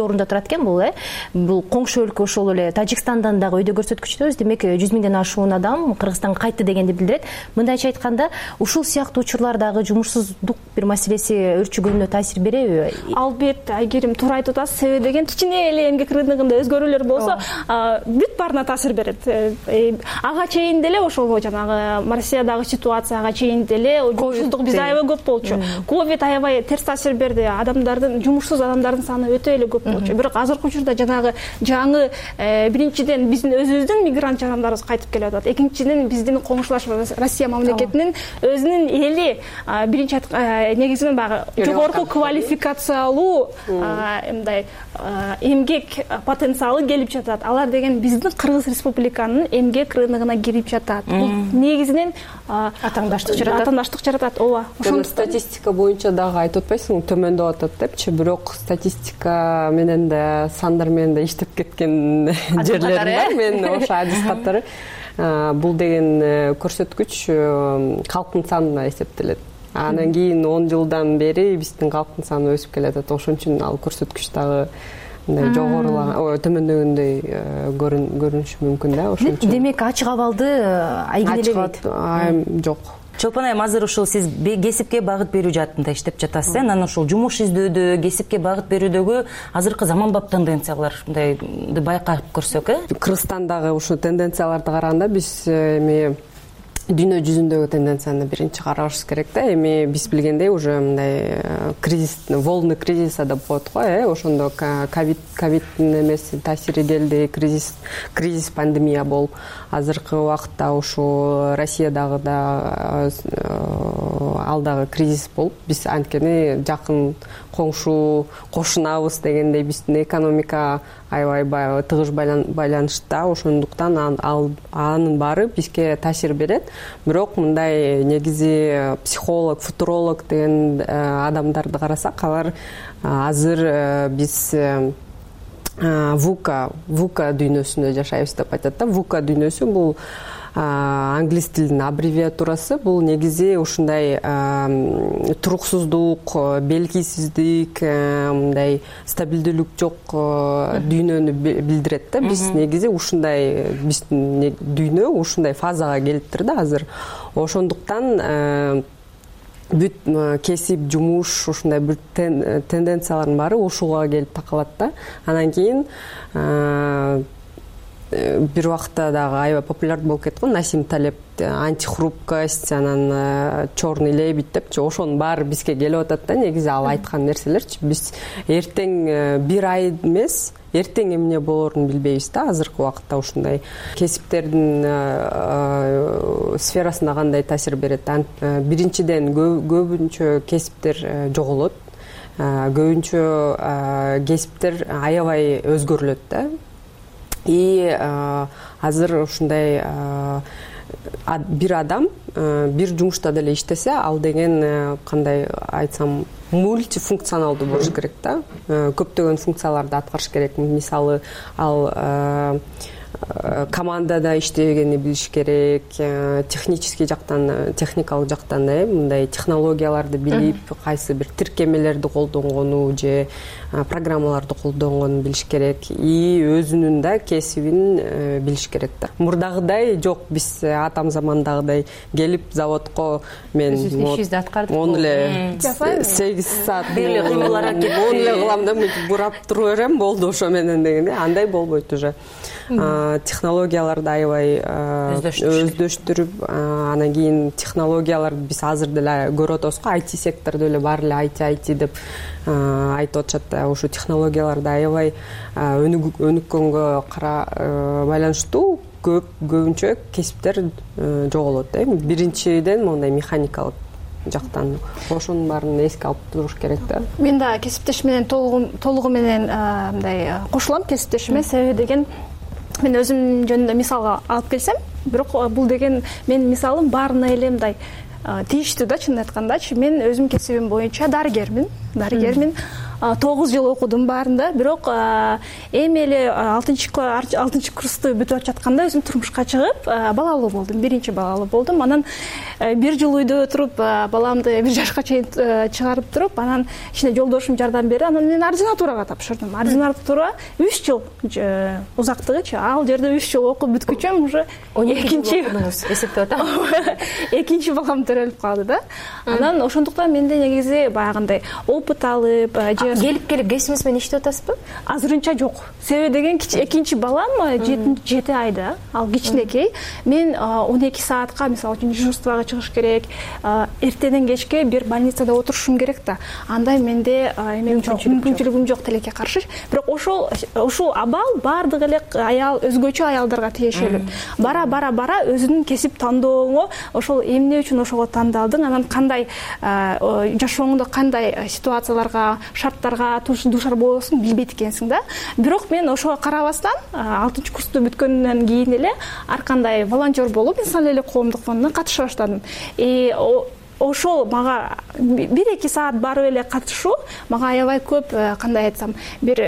жарат экен бул коңшу өлкө ошол эле Тажикстандан дагы өйдө көрсөткүчтөбүз. Демек 100 миңден ашуун адам Кыргызстанга кайтты дегенди билдирет. Мындайча айтканда, ушул сыяктуу учурлардагы жумушсуздук бир маселеси өрчүгөнүнө таасир береби? Албетте, Айгерим туура айтып атасыз. Себеби деген кичине эле эмгек рыногунда өзгөрүүлөр болсо, бүт баарына таасир берет. Ага чейин деле ошол жанагы Россиядагы ситуацияга чейин деле жумушсуздук бизде аябай көп болчу. Ковид аябай терс таасир берди. Адамдардын, жумушсуз адамдардын саны өтө эле көп болчу. Бирок азыркы учурда жанагы жаңы биринчиден биздин өзүбүздүн мигрант жарандарыбыз кайтып келип атат. Экинчиден биздин коңшулаш Россия мамлекетинин өзүнүн эли биринчи негизинен баягы жогорку квалификациялуу мындай эмгек потенциалы келип жатат. Алар деген биздин Кыргыз Республиканын эмгек рыногуна кирип жатат. Бул негизинен атаандаштык жаратат. Ооба. Ошол статистика боюнча дагы айтып атпайсыңбы, төмөндөп атат депчи, бирок статистика менен да сандар менен да иштеп кеткен жерлерим бар. Мен ошо адис катары бул деген көрсөткүч калктын санына эсептелет. Анан кийин 10 жылдан бери биздин калктын саны өсүп келатат. Ошон үчүн ал көрсөткүч дагы мындай жогорулаган, төмөндөгөндөй көрүнүшү мүмкүн да. Ошон үчүн. Демек ачык абалды айгинелебейт. Жок. Чолпон айым, азыр ушул сиз кесипке багыт берүү жаатында иштеп жатасыз. Анан ушул жумуш издөөдө, кесипке багыт берүүдөгү азыркы заманбап тенденциялар мындай байкап көрсөк, Кыргызстандагы ушул тенденцияларды караганда биз эми дүйнө жүзүндөгү тенденцияны биринчи карашыбыз керек да. Эми биз билгендей уже мындай кризис, волны кризиса деп коет го, ошондо ковиддин эмеси таасири келди, кризис пандемия болуп, азыркы убакытта ушул Россиядагы да ал дагы кризис болуп, биз анткени жакын кошунабыз дегендей биздин экономика аябай тыгыз байланышта, ошондуктан анын баары бизге таасир берет. Бирок мындай негизи психолог, футуролог деген адамдарды карасак, алар азыр биз VUCA дүйнөсүндө жашайбыз деп айтат да. VUCA дүйнөсү бул англис тилинин аббревиатурасы. Бул негизи ушундай туруксуздук, белгисиздик, мындай стабилдүүлүк жок дүйнөнү билдирет да. Биз негизи ушундай, биздин дүйнө ушундай фазага келиптир да азыр. Ошондуктан бүт кесип, жумуш, ушундай бүт тенденциялардын баары ушуга келип такалат да. Анан кийин бир убакта дагы аябай популярдуу болуп кетти го Насим Талеб, антихрупкость, анан черный лебедь депчи, ошонун баары бизге келип атат да. Негизи ал айткан нерселерчи. Биз эртең бир ай эмес, эртең эмне болорун билбейбиз да. Азыркы убакытта ушундай кесиптердин сферасына кандай таасир берет? Биринчиден көбүнчө кесиптер жоголот. Көбүнчө кесиптер аябай өзгөрүлөт да. И азыр ушундай бир адам бир жумушта деле иштесе, ал деген кандай айтсам мультифункционалдуу болуш керек да. Көптөгөн функцияларды аткарыш керек. Мисалы, ал командада иштегенди билиш керек, технический жактан, техникалык жактан мындай технологияларды билип, кайсы бир тиркемелерди колдонгону же программаларды колдонгонун билиш керек. И өзүнүн да кесибин билиш керек да. Мурдагыдай жок, биз атам замандагыдай келип заводко мен ишибизди аткардык. 8 саат кылам да, бурап туруп берем, болду ошо менен дегенде. Андай болбойт уже. Технологияларды аябай өздөштүрүп, анан кийин технологияларды биз азыр деле көрүп атабыз го, IT сектордо эле баары эле IT деп айтып атышат да. Ошо технологияларды аябай өнүккөнгө байланыштуу көбүнчө кесиптер жоголот да. Биринчиден мондай механикалык жактан, ошонун баарын эске алып туруш керек да. Мен да кесиптеш менен толугу менен мындай кошулам кесиптешиме. Себеби деген мен өзүм жөнүндө мисалга алып келсем, бирок бул деген менин мисалым баарына эле мындай тийиштүү да. Чынын айткандачы, мен өзүм кесибим боюнча дарыгермин. 9 жыл окудум баарында, бирок эми эле 6 курсту бүтүп жатканда өзүм турмушка чыгып балалуу болдум, биринчи балалуу болдум. Анан 1 жыл үйдө отуруп баламды 1 жашка чейин чыгарып туруп, анан ичине жолдошум жардам берди. Анан мен ординатурага тапшырдым. Ординатура 3 жыл узактыгычы. Ал жерде 3 жыл окуп бүткүчөм уже экинчи эсептеп атам. Экинчи балам төрөлүп калды да. Анан ошондуктан менде негизи баягындай опыт алып, келип кесибиңиз менен иштеп атасызбы? Азырынча жок. Себеби деген экинчи балам 7 айда, ал кичинекей. Мен 12 саатка мисалы үчүн дежурствага чыгыш керек, эртеден кечке бир больницада отурушум керек да. Андай менде мүмкүнчүлүгүм жок тилекке каршы. Бирок ошол абал бардык эле аял өзгөчө аялдарга тиешелүү. Бара өзүнүн кесип тандооңо, ошол эмне үчүн ошого тандалдың, анан кандай жашооңдо кандай ситуацияларга, шарттарга душар болосуң билбейт экенсиң да. Бирок мен ошого карабастан 6 курсту бүткөндөн кийин эле ар кандай волонтер болуп, инсан эле коомдук фондуна катыша баштадым. Ошол мага 1-2 саат барып эле катышуу мага аябай көп, кандай айтсам, бир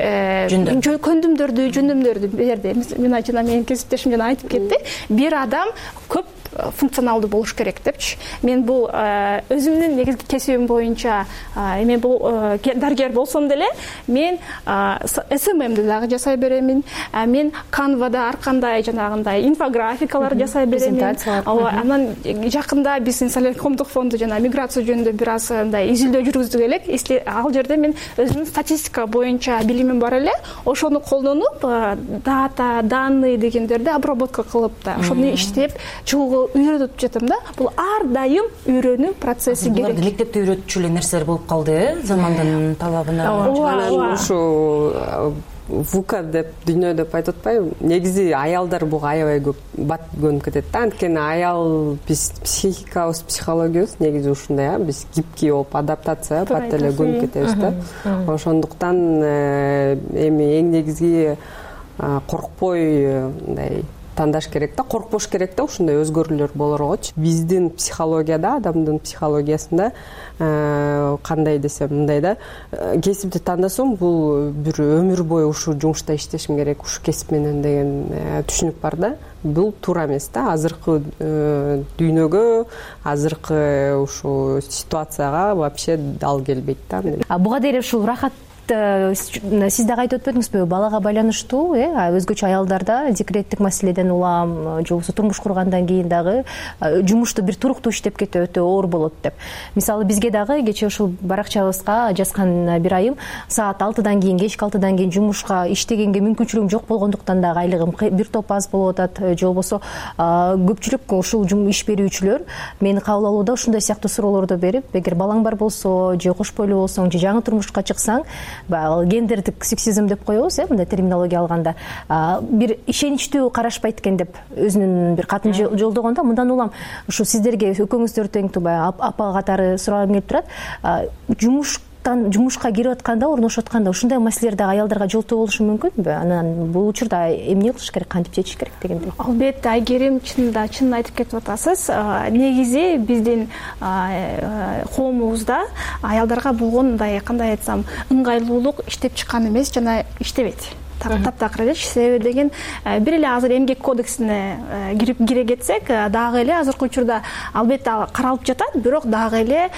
жөндөмдөрдү берди. Менин кесиптешим жана айтып кетти. Бир адам көп функционалдуу болуш керек депчи. Мен бул өзүмдүн негизги кесибим боюнча эме бул дарыгер болсом деле, мен СММди дагы жасай беремин. Мен Canva'да ар кандай жанагындай инфографикалар жасай беремин. Анан жакында биз инсан коомдук фонду жана миграция жөнүндө бир аз андай изилдөө жүргүздүк элек. Ал жерде мен өзүмдүн статистика боюнча билимим бар эле. Ошону колдонуп, дата, данные дегендерди обработка кылып да, ошону иштеп чыгууга үйрөтүп жатам да. Бул ар дайым үйрөнүү процесси керек. Булар мектепте үйрөтүчү эле нерселер болуп калды, замандын талабына. Ушу ВУКа деп дүйнө деп айтып атпайбы? Негизи аялдар буга аябай көп бат көнүп кетет да. Анткени аял биз психикабыз, психологиябыз негизи ушундай, биз гибкий болуп адаптация бат эле көнүп кетебиз да. Ошондуктан эми эң негизги коркпой мындай тандаш керек да, коркпош керек да, ушундай өзгөрүүлөр болоргочу. Биздин психологияда, адамдын психологиясында кандай десем, мындай да, кесипти тандасам, бул бир өмүр бою ушул жумушта иштешим керек, ушул кесип менен деген түшүнүк бар да. Бул туура эмес да. Азыркы дүйнөгө, азыркы ушул ситуацияга вообще ал келбейт да. Буга дейин ушул рахат сиз дагы айтып өтпөдүңүзбү, балага байланыштуу, өзгөчө аялдарда декреттик маселеден улам, же болбосо турмуш кургандан кийин дагы жумушту бир туруктуу иштеп кетүү өтө оор болот деп. Мисалы бизге дагы кечээ ушул баракчабызга жазган бир айым саат 6-дан кийин, кечки 6-дан кийин жумушка иштегенге мүмкүнчүлүгүм жок болгондуктан дагы айлыгым бир топ аз болуп атат, же болбосо көпчүлүк ушул иш берүүчүлөр мени кабыл алууда ушундай сыяктуу суроолорду берип, эгер балаң бар болсо, же кош бойлуу болсоң, же жаңы турмушка чыксаң, гендердик сексизм деп коебуз, мындай терминология алганда, бир ишеничтүү карашпайт экен деп өзүнүн бир катын жолдогондо, мындан улам ушу сиздерге экөөңүздөр тең апа катары сурагым келип турат. Жумушка кирип атканда, орношуп атканда ушундай маселелер дагы аялдарга жолтоо болушу мүмкүнбү? Анан бул учурда эмне кылыш керек, кантип чечиш керек дегендей. Албетте, Айгерим, чынын айтып кетип атасыз. Негизи биздин коомубузда аялдарга болгон мындай, кандай айтсам, ыңгайлуулук иштеп чыккан эмес жана иштебейт. Таптакыр эле. Себеби деген бир эле азыр эмгек кодексине кире кетсек, дагы эле азыркы учурда албетте каралып жатат, бирок дагы эле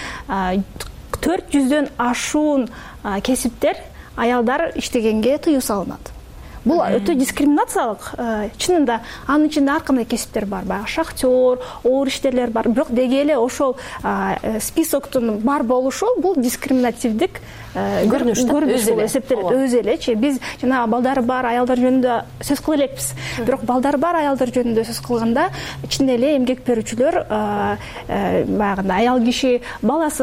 400дөн ашуун кесиптер аялдар иштегенге тыюу салынат. Бул өтө дискриминациялык. Чынында анын ичинде ар кандай кесиптер бар. Баягы шахтер, оор иштерлер бар. Бирок деги эле ошол списоктун бар болушу бул дискриминативдик көрүнүш болуп эсептелет. Өзү элечи биз жана балдары бар аялдар жөнүндө сөз кыла элекпиз. Бирок балдары бар аялдар жөнүндө сөз кылганда ичинде эле эмгек берүүчүлөр баягы аял киши баласы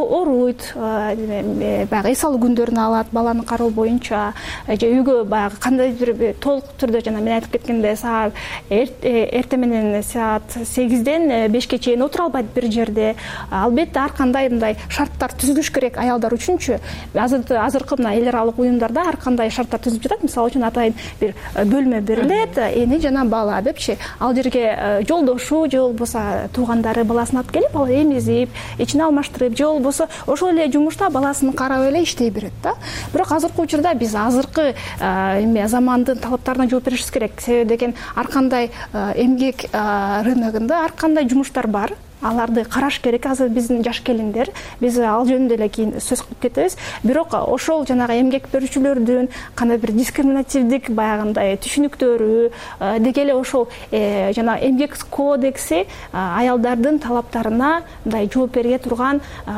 ооруйт, баягы эс алуу күндөрүн алат, баланы кароо боюнча, же үйгө баягы кандайдыр толук түрдө жана мен айтып кеткендей саат эртең менен саат 8ден 5ке чейин отура албайт бир жерде. Албетте ар кандай мындай шарттар түзүлүш керек аялдар үчүнчү. Азыркы мына эл аралык уюмдарда ар кандай шарттар түзүлүп жатат. Мисалы үчүн атайын бир бөлмө берилет, эне жана бала депчи. Ал жерге жолдошу же болбосо туугандары баласын алып келип, ал эмизип, ичине алмаштырып, же болбосо ошол эле жумушта баласын карап эле иштей берет да. Бирок азыркы учурда биз азыркы замандын талаптарына жооп беришибиз керек. Себеби деген ар кандай эмгек рыногунда ар кандай жумуштар бар. Аларды караш керек. Азыр биздин жаш келиндер, биз ал жөнүндө эле кийин сөз кылып кетебиз. Бирок ошол жанагы эмгек берүүчүлөрдүн кандай бир дискриминативдик баягындай түшүнүктөрү деги эле ошол жана эмгек кодекси аялдардын талаптарына мындай жооп бере турган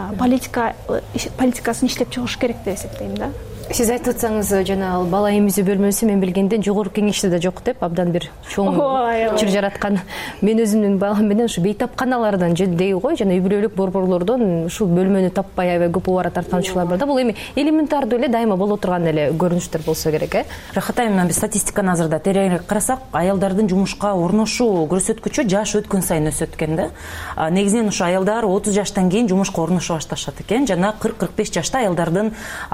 политикасын иштеп чыгыш керек деп эсептейм да. Сиз айтып атсаңыз, жана ал бала эмизүү бөлмөсү мен билгенден жогорку кеңеште да жок деп абдан бир чоң чыр жараткан. Мен өзүмдүн балам менен ушу бейтапканалардан деги гой, жана үй бүлөлүк борборлордон ушул бөлмөнү таппай аябай көп убара тартканчылар бар да. Бул эми элементардуу эле дайыма боло турган эле көрүнүштөр болсо керек, Рахат айым, биз статистиканы азырда тереңирээк карасак, аялдардын жумушка орношуу көрсөткүчү жаш өткөн сайын өсөт экен да. Негизинен ушу аялдар 30 жаштан кийин жумушка орношу башташат экен, жана 40-45 жашта аялдардын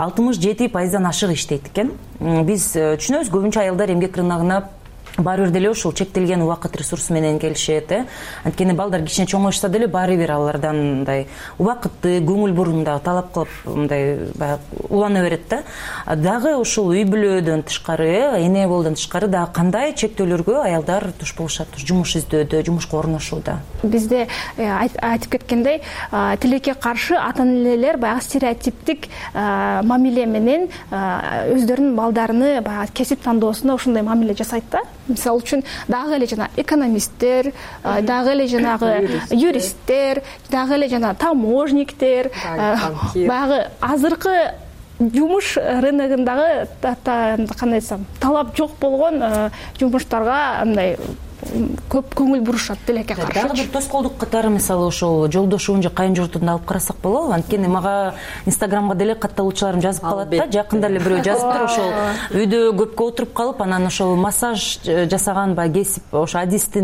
67% ашык иштейт экен. Биз түшүнөбүз, көбүнчө аялдар эмгек рыногуна баары бир деле ушул чектелген убакыт ресурсу менен келишет. Анткени балдар кичине чоңоюшса деле баары бир алардан мындай убакытты, көңүл бурумда талап кылып мындай улана берет да. Дагы ушул үй бүлөдөн тышкары, эне болдон тышкары дагы кандай чектөөлөргө аялдар туш болушат, жумуш издөөдө, жумушка орношууда? Бизде айтып кеткендей, тилекке каршы ата-энелер баягы стереотиптик мамиле менен өздөрүнүн балдарыны баягы кесип тандоосуна ушундай мамиле жасайт да. Мисалы үчүн дагы эле жана экономисттер, дагы эле жанагы юристтер, дагы эле жана таможниктер, баягы азыркы жумуш рыногундагы кандай десем, талап жок болгон жумуштарга мындай көп көңүл бурушат тилекке каршы. Дагы бир тоскоолдук катары мисалы ошол жолдошун же кайын журтун алып карасак болобу? Анткени мага Инстаграмга деле катталуучуларым жазып калат да, жакында эле бирөө жазыптыр, ошол үйдө көпкө отуруп калып, анан ошол массаж жасаган кесип, ошо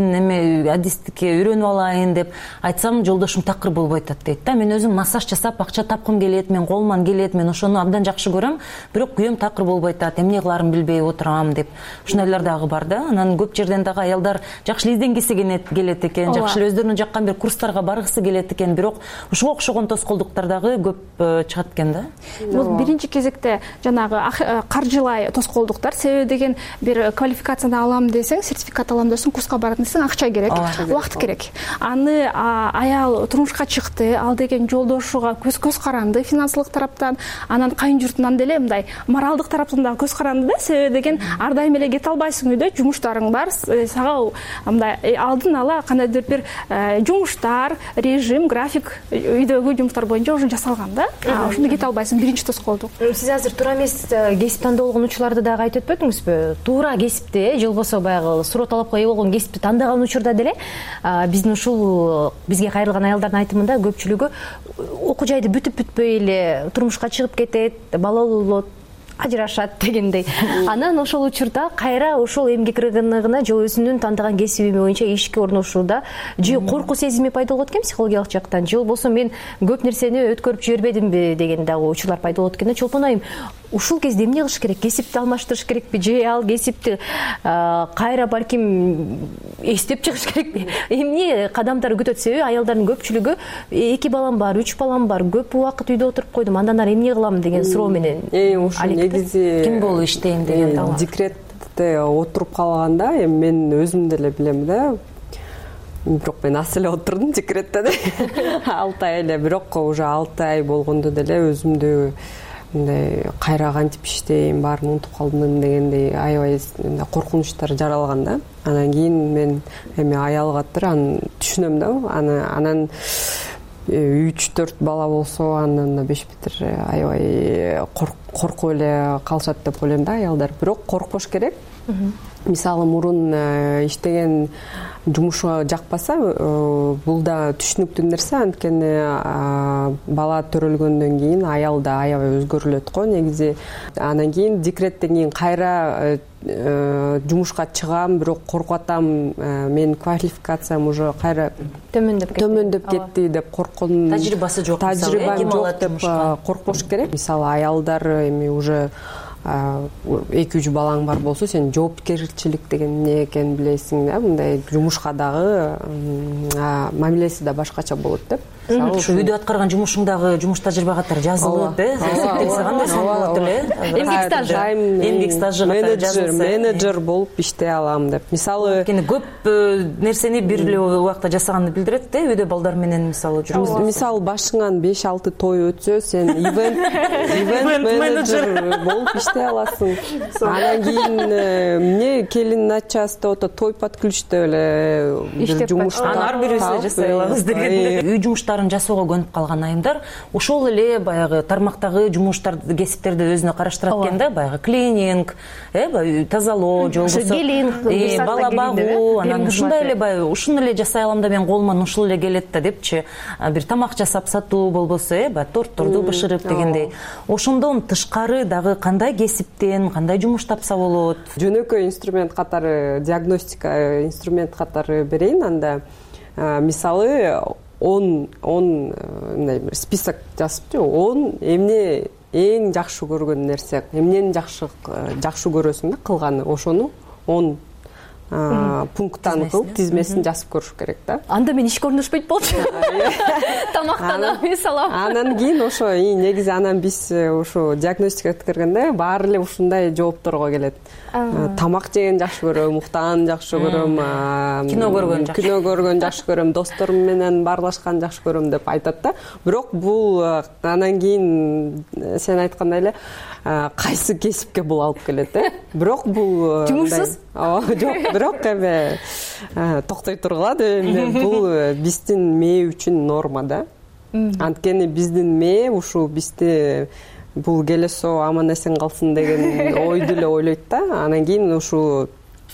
адистикке үйрөнүп алайын деп айтсам, жолдошум такыр болбой атат дейт да. Мен өзүм массаж жасап акча тапкым келет, мен колуман келет, мен ошону абдан жакшы көрөм, бирок күйөөм такыр болбой атат, эмне кыларымды билбей отурам деп. Ушундайлар дагы бар да. Анан көп жерден дагы аялдар жакшы изденгиси келет экен, жакшы өздөрүнүн жаккан бир курстарга баргысы келет экен, бирок ушуга окшогон тоскоолдуктар дагы көп чыгат экен да. Бул биринчи кезекте жанагы каржылай тоскоолдуктар, себеби деген бир квалификацияны алам десең, сертификат алам десең, курска барам десең, акча керек, убакыт керек. Аны аял турмушка чыкты, ал деген жолдошуга көз каранды финансылык тараптан, анан кайын журтунан деле мындай моралдык тараптан дагы көз каранды да, себеби деген ар дайым эле кете албайсың, үйдө жумуштарың бар, сага мындай алдын ала кандайдыр бир жумуштар, режим, график үйдөгү жумуштар боюнча уже жасалган да. Ошондо кете албайсың, биринчи тоскоолдук. Сиз азыр туура эмес кесип тандоо болгон учурларды дагы айтып өтпөдүңүзбү? Туура кесипти, же болбосо баягы суроо талапка ээ болгон кесипти тандаган учурда деле биздин ушул бизге кайрылган аялдардын айтымында көпчүлүгү окуу жайды бүтпөй эле турмушка чыгып кетет, бала болот, ажырашат дегендей. Анан ошол учурда кайра ошол эмгек рыногуна же өзүнүн тандаган кесиби боюнча ишке орношууда же коркуу сезими пайда болот экен психологиялык жактан, же болбосо мен көп нерсени өткөрүп жибербедимби деген дагы учурлар пайда болот экен. Чолпон айым, ушул кезде эмне кылыш керек? Кесипти алмаштырыш керекпи же ал кесипти кайра балким эстеп чыгыш керекпи? Эмне кадамдар күтөт? Себеби аялдардын көпчүлүгү 2 балам бар, 3 балам бар, көп убакыт үйдө отуруп койдум, андан ары эмне кылам деген суроо менен негизи ким болуп иштейм деген талап. Декретте отуруп калганда эми мен өзүм деле билем да. Бирок мен аз эле отурдум декретте да. 6 ай эле, бирок уже 6 ай болгондо деле өзүмдү мындай кайра кантип иштейм, баарын унутуп калдым дегендей аябай коркунучтар жаралган да. Анан кийин мен эми аялгаттыр, аны түшүнөм да. Анан 3-4 бала болсо андан 5 битир аябай коркуп эле калышат деп ойлойм да аялдар. Бирок коркпош керек. мисалы мурун иштеген жумушу жакпаса, бул да түшүнүктүү нерсе. Анткени бала төрөлгөндөн кийин аял да аябай өзгөрүлөт го негизи. Анан кийин декреттен кийин кайра жумушка чыгам, бирок коркуп атам, менин квалификациям уже кайра төмөндөп кетти деп корккон. Тажрыйбасы жок, тажрыйбам жок деп коркпош керек. Мисалы аялдар эми уже 2-3 балаң бар болсо, сен жоопкерчилик деген эмне экенин билесиң да. Мындай жумушка дагы мамилеси да башкача болот деп. Ушу үйдө аткарган жумушуңдагы жумуш тажрыйба катары жазылып, эсептелсе кандай болот эле? Эмгек стажы катары жазылса, менеджер болуп иштей алам деп. Мисалы, анткени көп нерсени бир эле убакта жасаганды билдирет да, үйдө балдар менен мисалы жүрүп. Мисалы, башыңан 5-6 той өтсө, сен ивент менеджер болуп иштей аласың. Анан кийин эмне келин начальство той подключтеп эле бир жумушта ар бирибиз жасай алабыз деген. Үй жумуштарын жасоого көнүп калган айымдар ошол эле баягы тармактагы жумуштар, кесиптерди өзүнө караштырат экен да, баягы клининг, тазалоо, же болбосо бала багуу, анан ушундай эле баягы ушуну эле жасай алам да, мен колуман ушул эле келет да депчи, бир тамак жасап сатуу болбосо, тортторду бышырып дегендей. Ошондон тышкары дагы кандай кесиптен, кандай жумуш тапса болот? Жөнөкөй инструмент катары, диагностика инструмент катары берейин. Анда мисалы 10 мындай бир список жазыпчы. 10 эмне эң жакшы көргөн нерсе, эмнени жакшы көрөсүң да кылганы, ошону 10 пункттан кылып тизмесин жазып көрүш керек да. Анда мен ишке орношпойт болчу. Тамактанам, мисалы. Анан кийин ошо негизи анан биз ошо диагностика өткөргөндө баары эле ушундай жоопторго келет. Тамак жеген жакшы көрөм, уктаган жакшы көрөм, кино көргөн жакшы көрөм, досторум менен баарлашкан жакшы көрөм деп айтат да. Бирок бул анан кийин сен айткандай эле кайсы кесипке бул алып келет Бирок бул жумушсуз? Жок, бирок эми токтой тургула деп, бул биздин мээ үчүн норма да. Анткени биздин мээ ушу бизди бул келесо аман эсен калсын деген ойду эле ойлойт да. Анан кийин ушу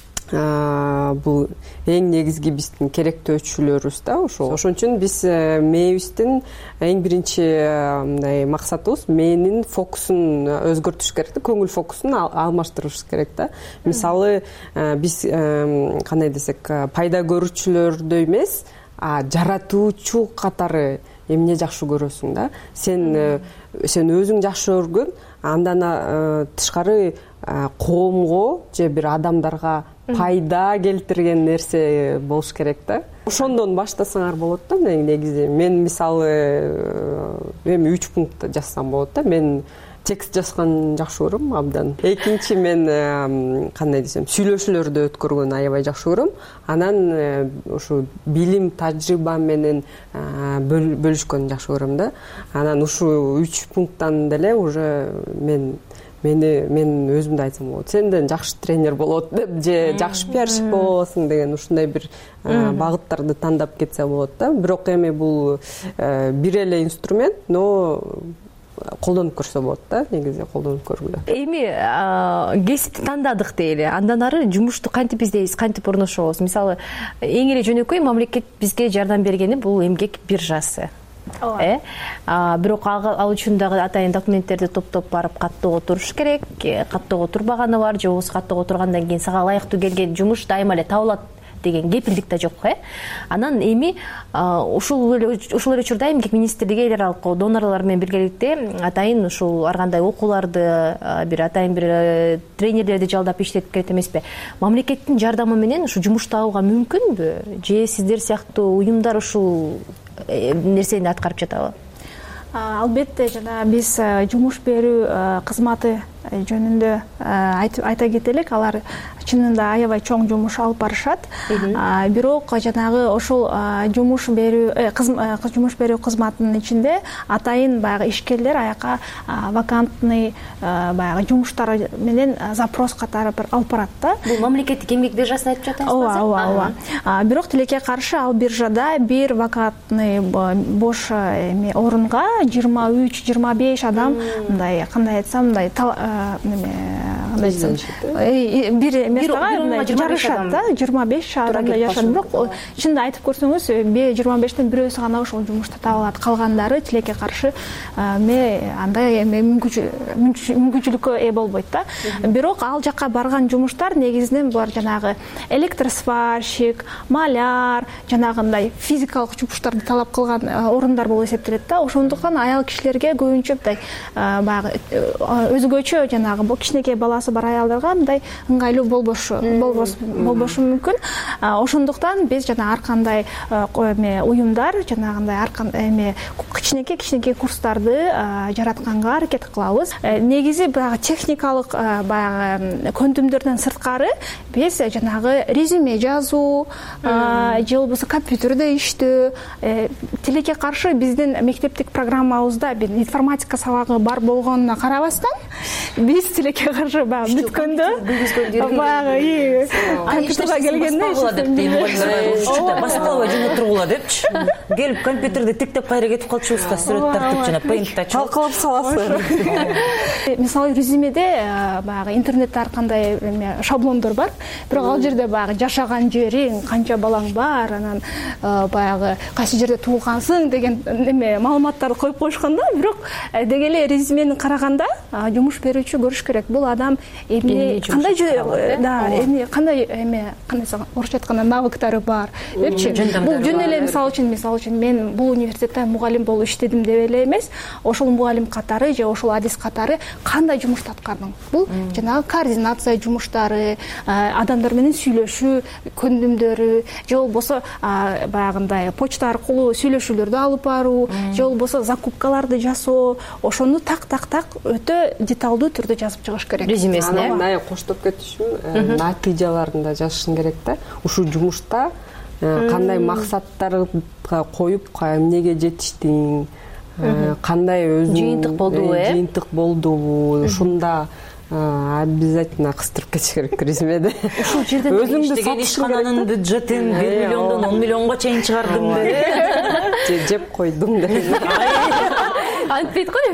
бул эң негизги биздин керектөөчүлөрүбүз да. Ошон үчүн биз мээбиздин эң биринчи мындай максатыбыз мээнин фокусун өзгөртүш керек да, көңүл фокусун алмаштырыш керек да. Мисалы, биз кандай десек, пайда көрүүчүлөрдө эмес, жаратуучу катары эмне жакшы көрөсүң да. Сен өзүң жакшы көргөн, андан тышкары коомго же бир адамдарга пайда келтирген нерсе болуш керек да. Ошондон баштасаңар болот да. Негизи мен мисалы эми 3 пункт жазсам болот да. Мен текст жазган жакшы көрөм абдан. Экинчи, мен кандай десем, сүйлөшүүлөрдү өткөргөнү аябай жакшы көрөм. Анан ушу билим, тажрыйба менен бөлүшкөнү жакшы көрөм да. Анан ушу 3 пункттан деле уже мен өзүмдү айтсам болот. Сенден жакшы тренер болот деп, же жакшы пиарщик болосуң деген ушундай бир багыттарды тандап кетсе болот да. Бирок эми бул бир эле инструмент, но колдонуп көрсө болот да, негизи колдонуп көргүлө. Эми кесипти тандадык дейли. Андан ары жумушту кантип издейбиз, кантип орношобуз? Мисалы, эң эле жөнөкөй мамлекет бизге жардам бергени бул эмгек биржасы. Бирок ал үчүн дагы атайын документтерди топтоп барып каттоого туруш керек. Каттоого турбаганы бар, же болбосо каттоого тургандан кийин сага ылайыктуу келген жумуш дайыма эле табылат деген кепилдик да жок. Анан эми ушул эле учурда эмгек министрлиги эл аралык донорлор менен биргеликте атайын ушул ар кандай окууларды, бир атайын бир тренерлерди жалдап иштетип келет эмеспи? Мамлекеттин жардамы менен ушу жумуш табууга мүмкүнбү? Же сиздер сыяктуу уюмдар ушул нерсени аткарып жатабы? Албетте, жана биз жумуш берүү кызматы жөнүндө айта кетелик. Алар чынында аябай чоң жумуш алып барышат. Бирок жанагы ошол жумуш берүү кызматынын ичинде атайын баягы ишкерлер аяка вакантный баягы жумуштар менен запрос катары бир алып барат да. Бул мамлекеттик эмгек биржасын айтып жатасызбы? Ооба. Бирок тилекке каршы ал биржада бир вакантный бош орунга 23-25 адам, мындай кандай айтсам, мындай бир жарышат да, 25 адамда жашашат. Бирок чынында айтып көрсөңүз, 25тен бирөөсү гана ошол жумушта табылат. Калгандары тилекке каршы андай мүмкүнчүлүккө ээ болбойт да. Бирок ал жакка барган жумуштар негизинен булар жанагы электросварщик, маляр, жанагындай физикалык жумуштарды талап кылган орундар болуп эсептелет да. Ошондуктан аял кишилерге көбүнчө баягы өзгөчө жанагы кичинекей баласы бар аялдарга мындай ыңгайлуу болбошу мүмкүн. Ошондуктан биз жана ар кандай уюмдар жанагындай кичинекей курстарды жаратканга аракет кылабыз. Негизи баягы техникалык баягы көндүмдөрдөн сырткары биз жанагы резюме жазуу же болбосо компьютерде иштөө, тилекке каршы биздин мектептик программабызда информатика сабагы бар болгонуна карабастан, биз тилекке каршы баягы бүткөндө баягы компьютерге келгенде баскалабай жана тургула депчи, келип компьютерде тиктеп кайра кетип калчубузда сүрөт тартып жана пейнтте талкалап саласыз. Мисалы резюмеде баягы интернетте ар кандай шаблондор бар, бирок ал жерде баягы жашаган жериң, канча балаң бар, анан баягы кайсы жерде туулгансың деген маалыматтарды коюп коюшкан да. Бирок деги эле резюмени караганда жумуш берүүчү көрүш керек. Бул адам кандай орусча айтканда навыктары бар депчи. Бул жөн эле мисалы үчүн мен бул университетте мугалим болуп иштедим деп эле эмес, ошол мугалим катары же ошол адис катары кандай жумушту аткардың. Бул жанагы координация жумуштары, адамдар менен сүйлөшүү көндүмдөрү, же болбосо баягындай почта аркылуу сүйлөшүүлөрдү алып баруу, же болбосо закупкаларды жасоо, ошону так өтө деталдуу түрдө жазып чыгыш керек. Резюмесине мындай коштоп кетишим, натыйжаларында жазышың керек да. Ушул жумушта кандай максаттарга коюп, эмнеге жетиштиң, кандай өзүң жыйынтык болдубу, ушунда обязательно кыстырып кетиш керек резюмеде. Ушул жерде иштеген ишкананын бюджетин 1 миллиондон 10 миллионго чейин чыгардым деп жеп койдум деп айтпайт го.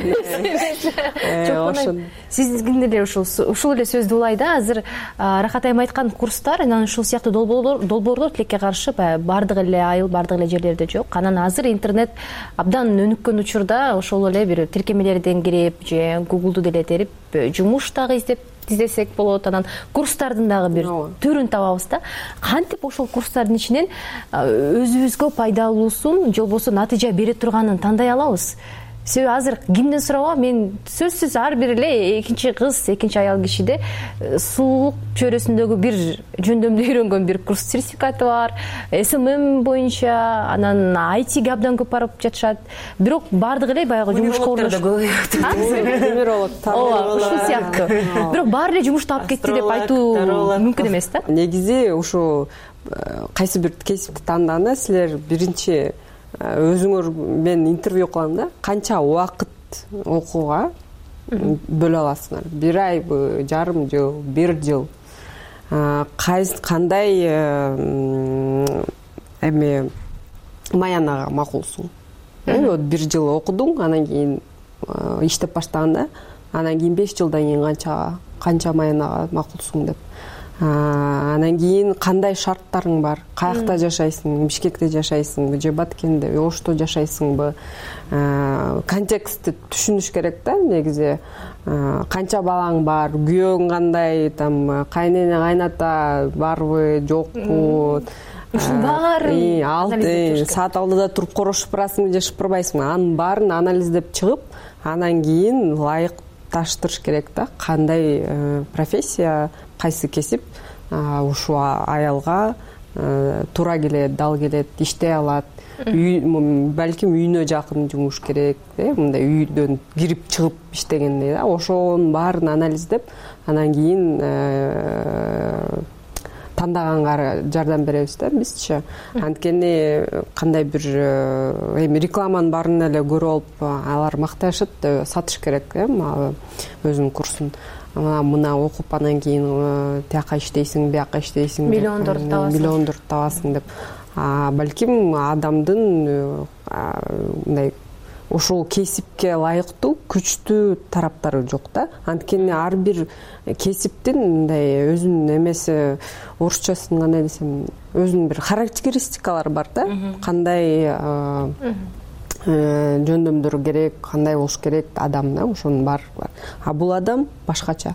Сиздин эле ушул эле сөздү улай да. Азыр Рахат айым айткан курстар, анан ушул сыяктуу долбоорлор тилекке каршы бардык эле айыл, бардык эле жерлерде жок. Анан азыр интернет абдан өнүккөн учурда ошол эле бир тиркемелерден кирип же Google'ду деле терип жумуш дагы издесек болот. Анан курстардын дагы бир түрүн табабыз да. Кантип ошол курстардын ичинен өзүбүзгө пайдалуусун же болбосо натыйжа бере турганын тандай алабыз? Себеби азыр кимден сурабы, мен сөзсүз ар бир эле экинчи кыз, экинчи аял кишиде сулуулук чөйрөсүндөгү бир жөндөмдү үйрөнгөн бир курс сертификаты бар, СММ боюнча, анан ITге абдан көп барып жатышат. Бирок бардык эле баягы жумушка ошол сыяктуу. Бирок баары эле жумушту алып кетти деп айтуу мүмкүн эмес да. Негизи ушу кайсы бир кесипти тандаганда силер биринчи өзүңөр, мен интервью кылам да, канча убакыт окууга бөлө аласыңар? 1 айбы, жарым жыл, 1 жыл? Кандай маянага макулсуң? 1 жыл окудуң, анан кийин иштеп баштаганда, анан кийин 5 жылдан кийин канча маянага макулсуң деп. Анан кийин кандай шарттарың бар? Каякта жашайсың? Бишкекте жашайсыңбы? Же Баткенде, Ошто жашайсыңбы? Контекстти түшүнүш керек да, негизи. Канча балаң бар? Күйөөң кандай? Кайнене, кайната барбы, жокпу? Ушул баары саат алдыда туруп корошуп барасыңбы же шыпырбайсыңбы? Анын баарын анализдеп чыгып, анан кийин ылайыкташтырыш керек да. Кандай профессия, кайсы кесип ушул аялга туура келет, дал келет, иштей алат. Балким үйүнө жакын жумуш керек, мындай үйдөн кирип чыгып иштегендей да. Ошонун баарын анализдеп, анан кийин тандаганга жардам беребиз да бизчи. Анткени кандай бир рекламанын баарын эле көрүп алып, алар макташат, сатыш керек өзүнүн курсун. Мына окуп анан кийин тияка иштейсиң, бияка иштейсиң, миллиондор табасың деп. Балким адамдын мындай ушул кесипке ылайыктуу күчтүү тараптары жок да. Анткени ар бир кесиптин мындай өзүнүн эмеси, орусчасын кандай десем, өзүнүн бир характеристикалары бар да. Кандай жөндөмдөр керек, кандай болуш керек адам да, ошонун баардыгы бар. А бул адам башкача.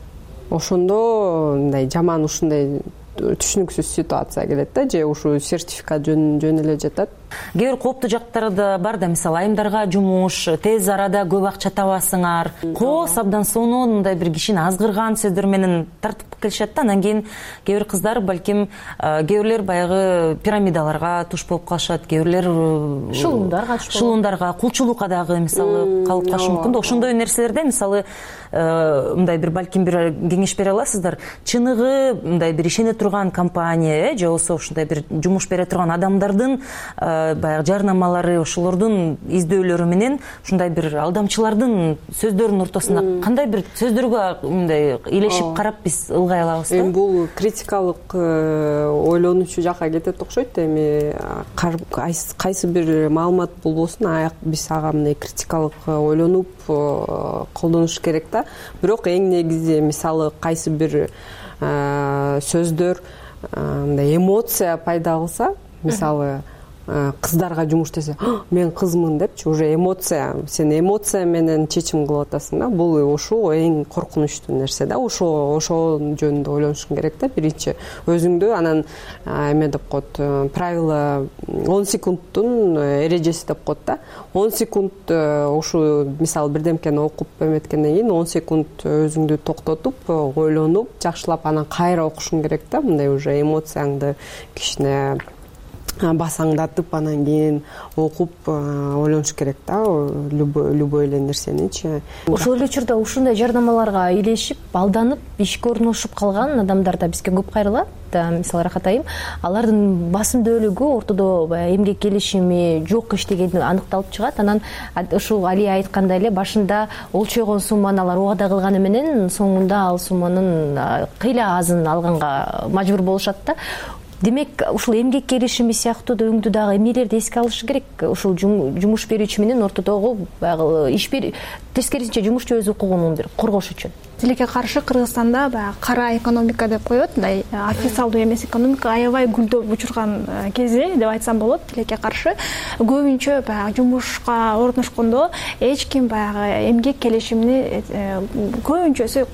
Ошондо мындай жаман ушундай түшүнүксүз ситуация келет да, же ушу сертификат жөн эле жатат. Кээ бир кооптуу жактары да бар да, мисалы айымдарга жумуш, тез арада көп акча табасыңар. Коос абдан сонун мындай бир кишини азгырган сөздөр менен тартып келишет да. Анан кийин кээ бир кыздар балким кээ бирлер баягы пирамидаларга туш болуп калышат, кээ бирлер шылуундарга, кулчулукка дагы мисалы калып калышы мүмкүн да. Ошондой нерселерде мисалы мындай бир балким бир кеңеш бере аласыздар. Чыныгы мындай бир ишене турган компания же болбосо ушундай бир жумуш бере турган адамдардын баягы жарнамалары, ошолордун издөөлөрү менен ушундай бир алдамчылардын сөздөрүнүн ортосунда кандай бир сөздөргө мындай илешип карап биз ылгай алабыз да. Эми бул критикалык ойлонуучу жакка кетет окшойт. Эми кайсы бир маалымат болбосун, биз ага мындай критикалык ойлонуп колдонуш керек да. Бирок эң негизи мисалы кайсы бир сөздөр мындай эмоция пайда кылса, мисалы кыздарга жумуш десе, мен кызмын депчи, уже эмоция, сен эмоция менен чечим кылып атасың да. Бул ушул эң коркунучтуу нерсе да. Ошол жөнүндө ойлонушуң керек да. Биринчи өзүңдү, анан эме деп коет, правила 10 секундтун эрежеси деп коет да. 10 секунд ушу мисалы бирдемкени окуп эметкенден кийин 10 секунд өзүңдү токтотуп, ойлонуп, жакшылап анан кайра окушуң керек да. Мындай уже эмоцияңды кичине басаңдатып, анан кийин окуп ойлонуш керек да, любой эле нерсеничи. Ошол эле учурда ушундай жарнамаларга илешип, алданып, ишке орношуп калган адамдар да бизге көп кайрылат. Мисалы Рахат айым, алардын басым дөөлүгү ортодо эмгек келишими жок иштегени аныкталып чыгат. Анан ушул Алия айткандай эле башында олчойгон сумманы алар убада кылганы менен соңунда ал сумманын кыйла азын алганга мажбур болушат да. Демек, ушул эмгек келишими сыяктуу да өңдүү дагы эмнелерди эске алыш керек? Ушул жумуш берүүчү менен ортодогу иш тескерисинче жумушчу өз укугун бир коргош үчүн. Тилекке каршы Кыргызстанда баягы кара экономика деп коет, мындай официалдуу эмес экономика аябай гүлдөп учурган кези деп айтсам болот. Тилекке каршы көбүнчө баягы жумушка орношкондо эч ким баягы эмгек келишимини көбүнчөсү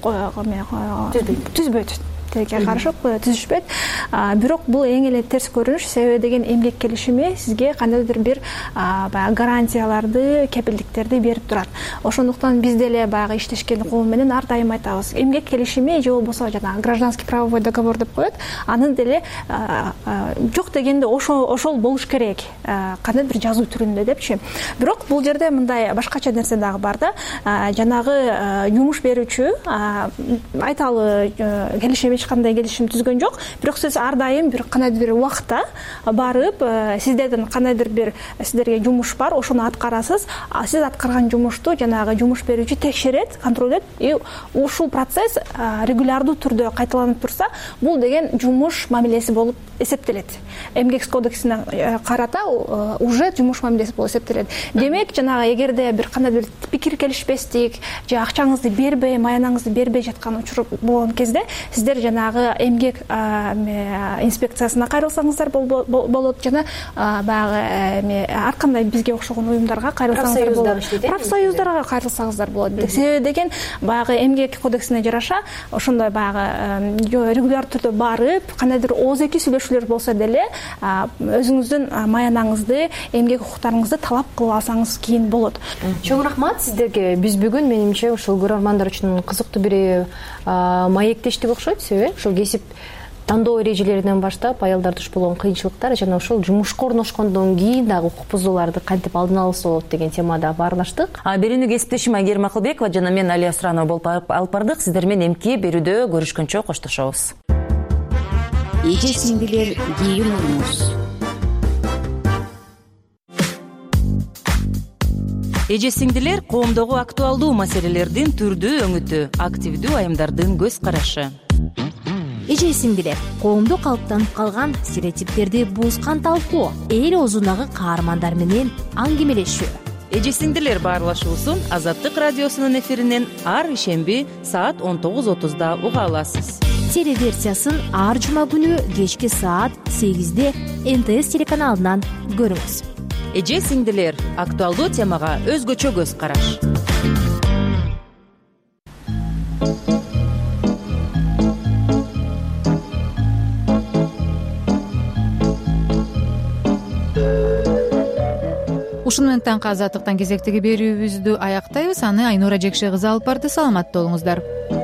түзбөйт. Тилекке каршы түзүшпөйт. Бирок бул эң эле терс көрүнүш, себеби деген эмгек келишими сизге кандайдыр бир баягы гарантияларды, кепилдиктерди берип турат. Ошондуктан биз деле баягы иштешкен коом менен ар дайым айтабыз. Эмгек келишими же болбосо жана гражданский правовой договор деп коет, аны деле жок дегенде ошол болуш керек. Кандай бир жазуу түрүндө депчи. Бирок бул жерде мындай башкача нерсе дагы бар да. Жанагы жумуш берүүчү айталы келишим кандай келишим түзгөн жок, бирок сиз ар дайым бир кандайдыр бир убакытта барып, сиздерден кандайдыр бир сиздерге жумуш бар, ошону аткарасыз. Сиз аткарган жумушту жанагы жумуш берүүчү текшерет, контролдойт. Ушул процесс регулярдуу түрдө кайталанып турса, бул деген жумуш мамилеси болуп эсептелет. Эмгек кодексине карата уже жумуш мамилеси болуп эсептелет. Демек, жанагы эгерде бир кандайдыр бир пикир келишпестик же акчаңызды бербей, маянаңызды бербей жаткан учур болгон кезде сиздер жанагы эмгек инспекциясына кайрылсаңыздар болот, жана баягы ар кандай бизге окшогон уюмдарга кайрылсаңыздар болот. Профсоюздарга кайрылсаңыздар болот. Себеби деген баягы эмгек кодексине жараша ошондой баягы регуляр түрдө барып, кандайдыр ооз-эки сүйлөшүүлөр болсо деле өзүңүздүн маянаңызды, эмгек укуктарыңызды талап кыла алсаңыз кийин болот. Чоң рахмат сиздерге. Биз бүгүн менимче ушул көрөрмандар үчүн кызыктуу бир маектештик окшойт. Себеби ушул кесип тандоо эрежелеринен баштап аялдар туш болгон кыйынчылыктар жана ошол жумушка орношкондон кийин дагы укук бузууларды кантип алдын алса болот деген темада баарлаштык. Берүүнү кесиптешим Айгерим Акылбекова жана мен Алия Суранова болуп алып бардык. Сиздер менен эмки берүүдө көрүшкөнчө коштошобуз. Эже сиңдилер, кийин уруңуз. Эже сиңдилер коомдогу актуалдуу маселелердин түрдүү өңүтү, активдүү айымдардын көз карашы. Эже сиңдилер, коомдо калыптанып калган стереотиптерди буузган талкуу, эл оозундагы каармандар менен аңгемелешүү. эже сиңдилер баарлашуусун Азаттык радиосунун эфиринен ар ишемби саат 19:30 уга аласыз. Телеверсиясын ар жума күнү кечки саат 8 НТС телеканалынан көрүңүз. Эже сиңдилер актуалдуу темага өзгөчө көз караш. Ушуну менен таңкы Азаттыктан кезектеги берүүбүздү аяктайбыз. Аны Айнура Жекше кызы алып барды. Саламатта болуңуздар.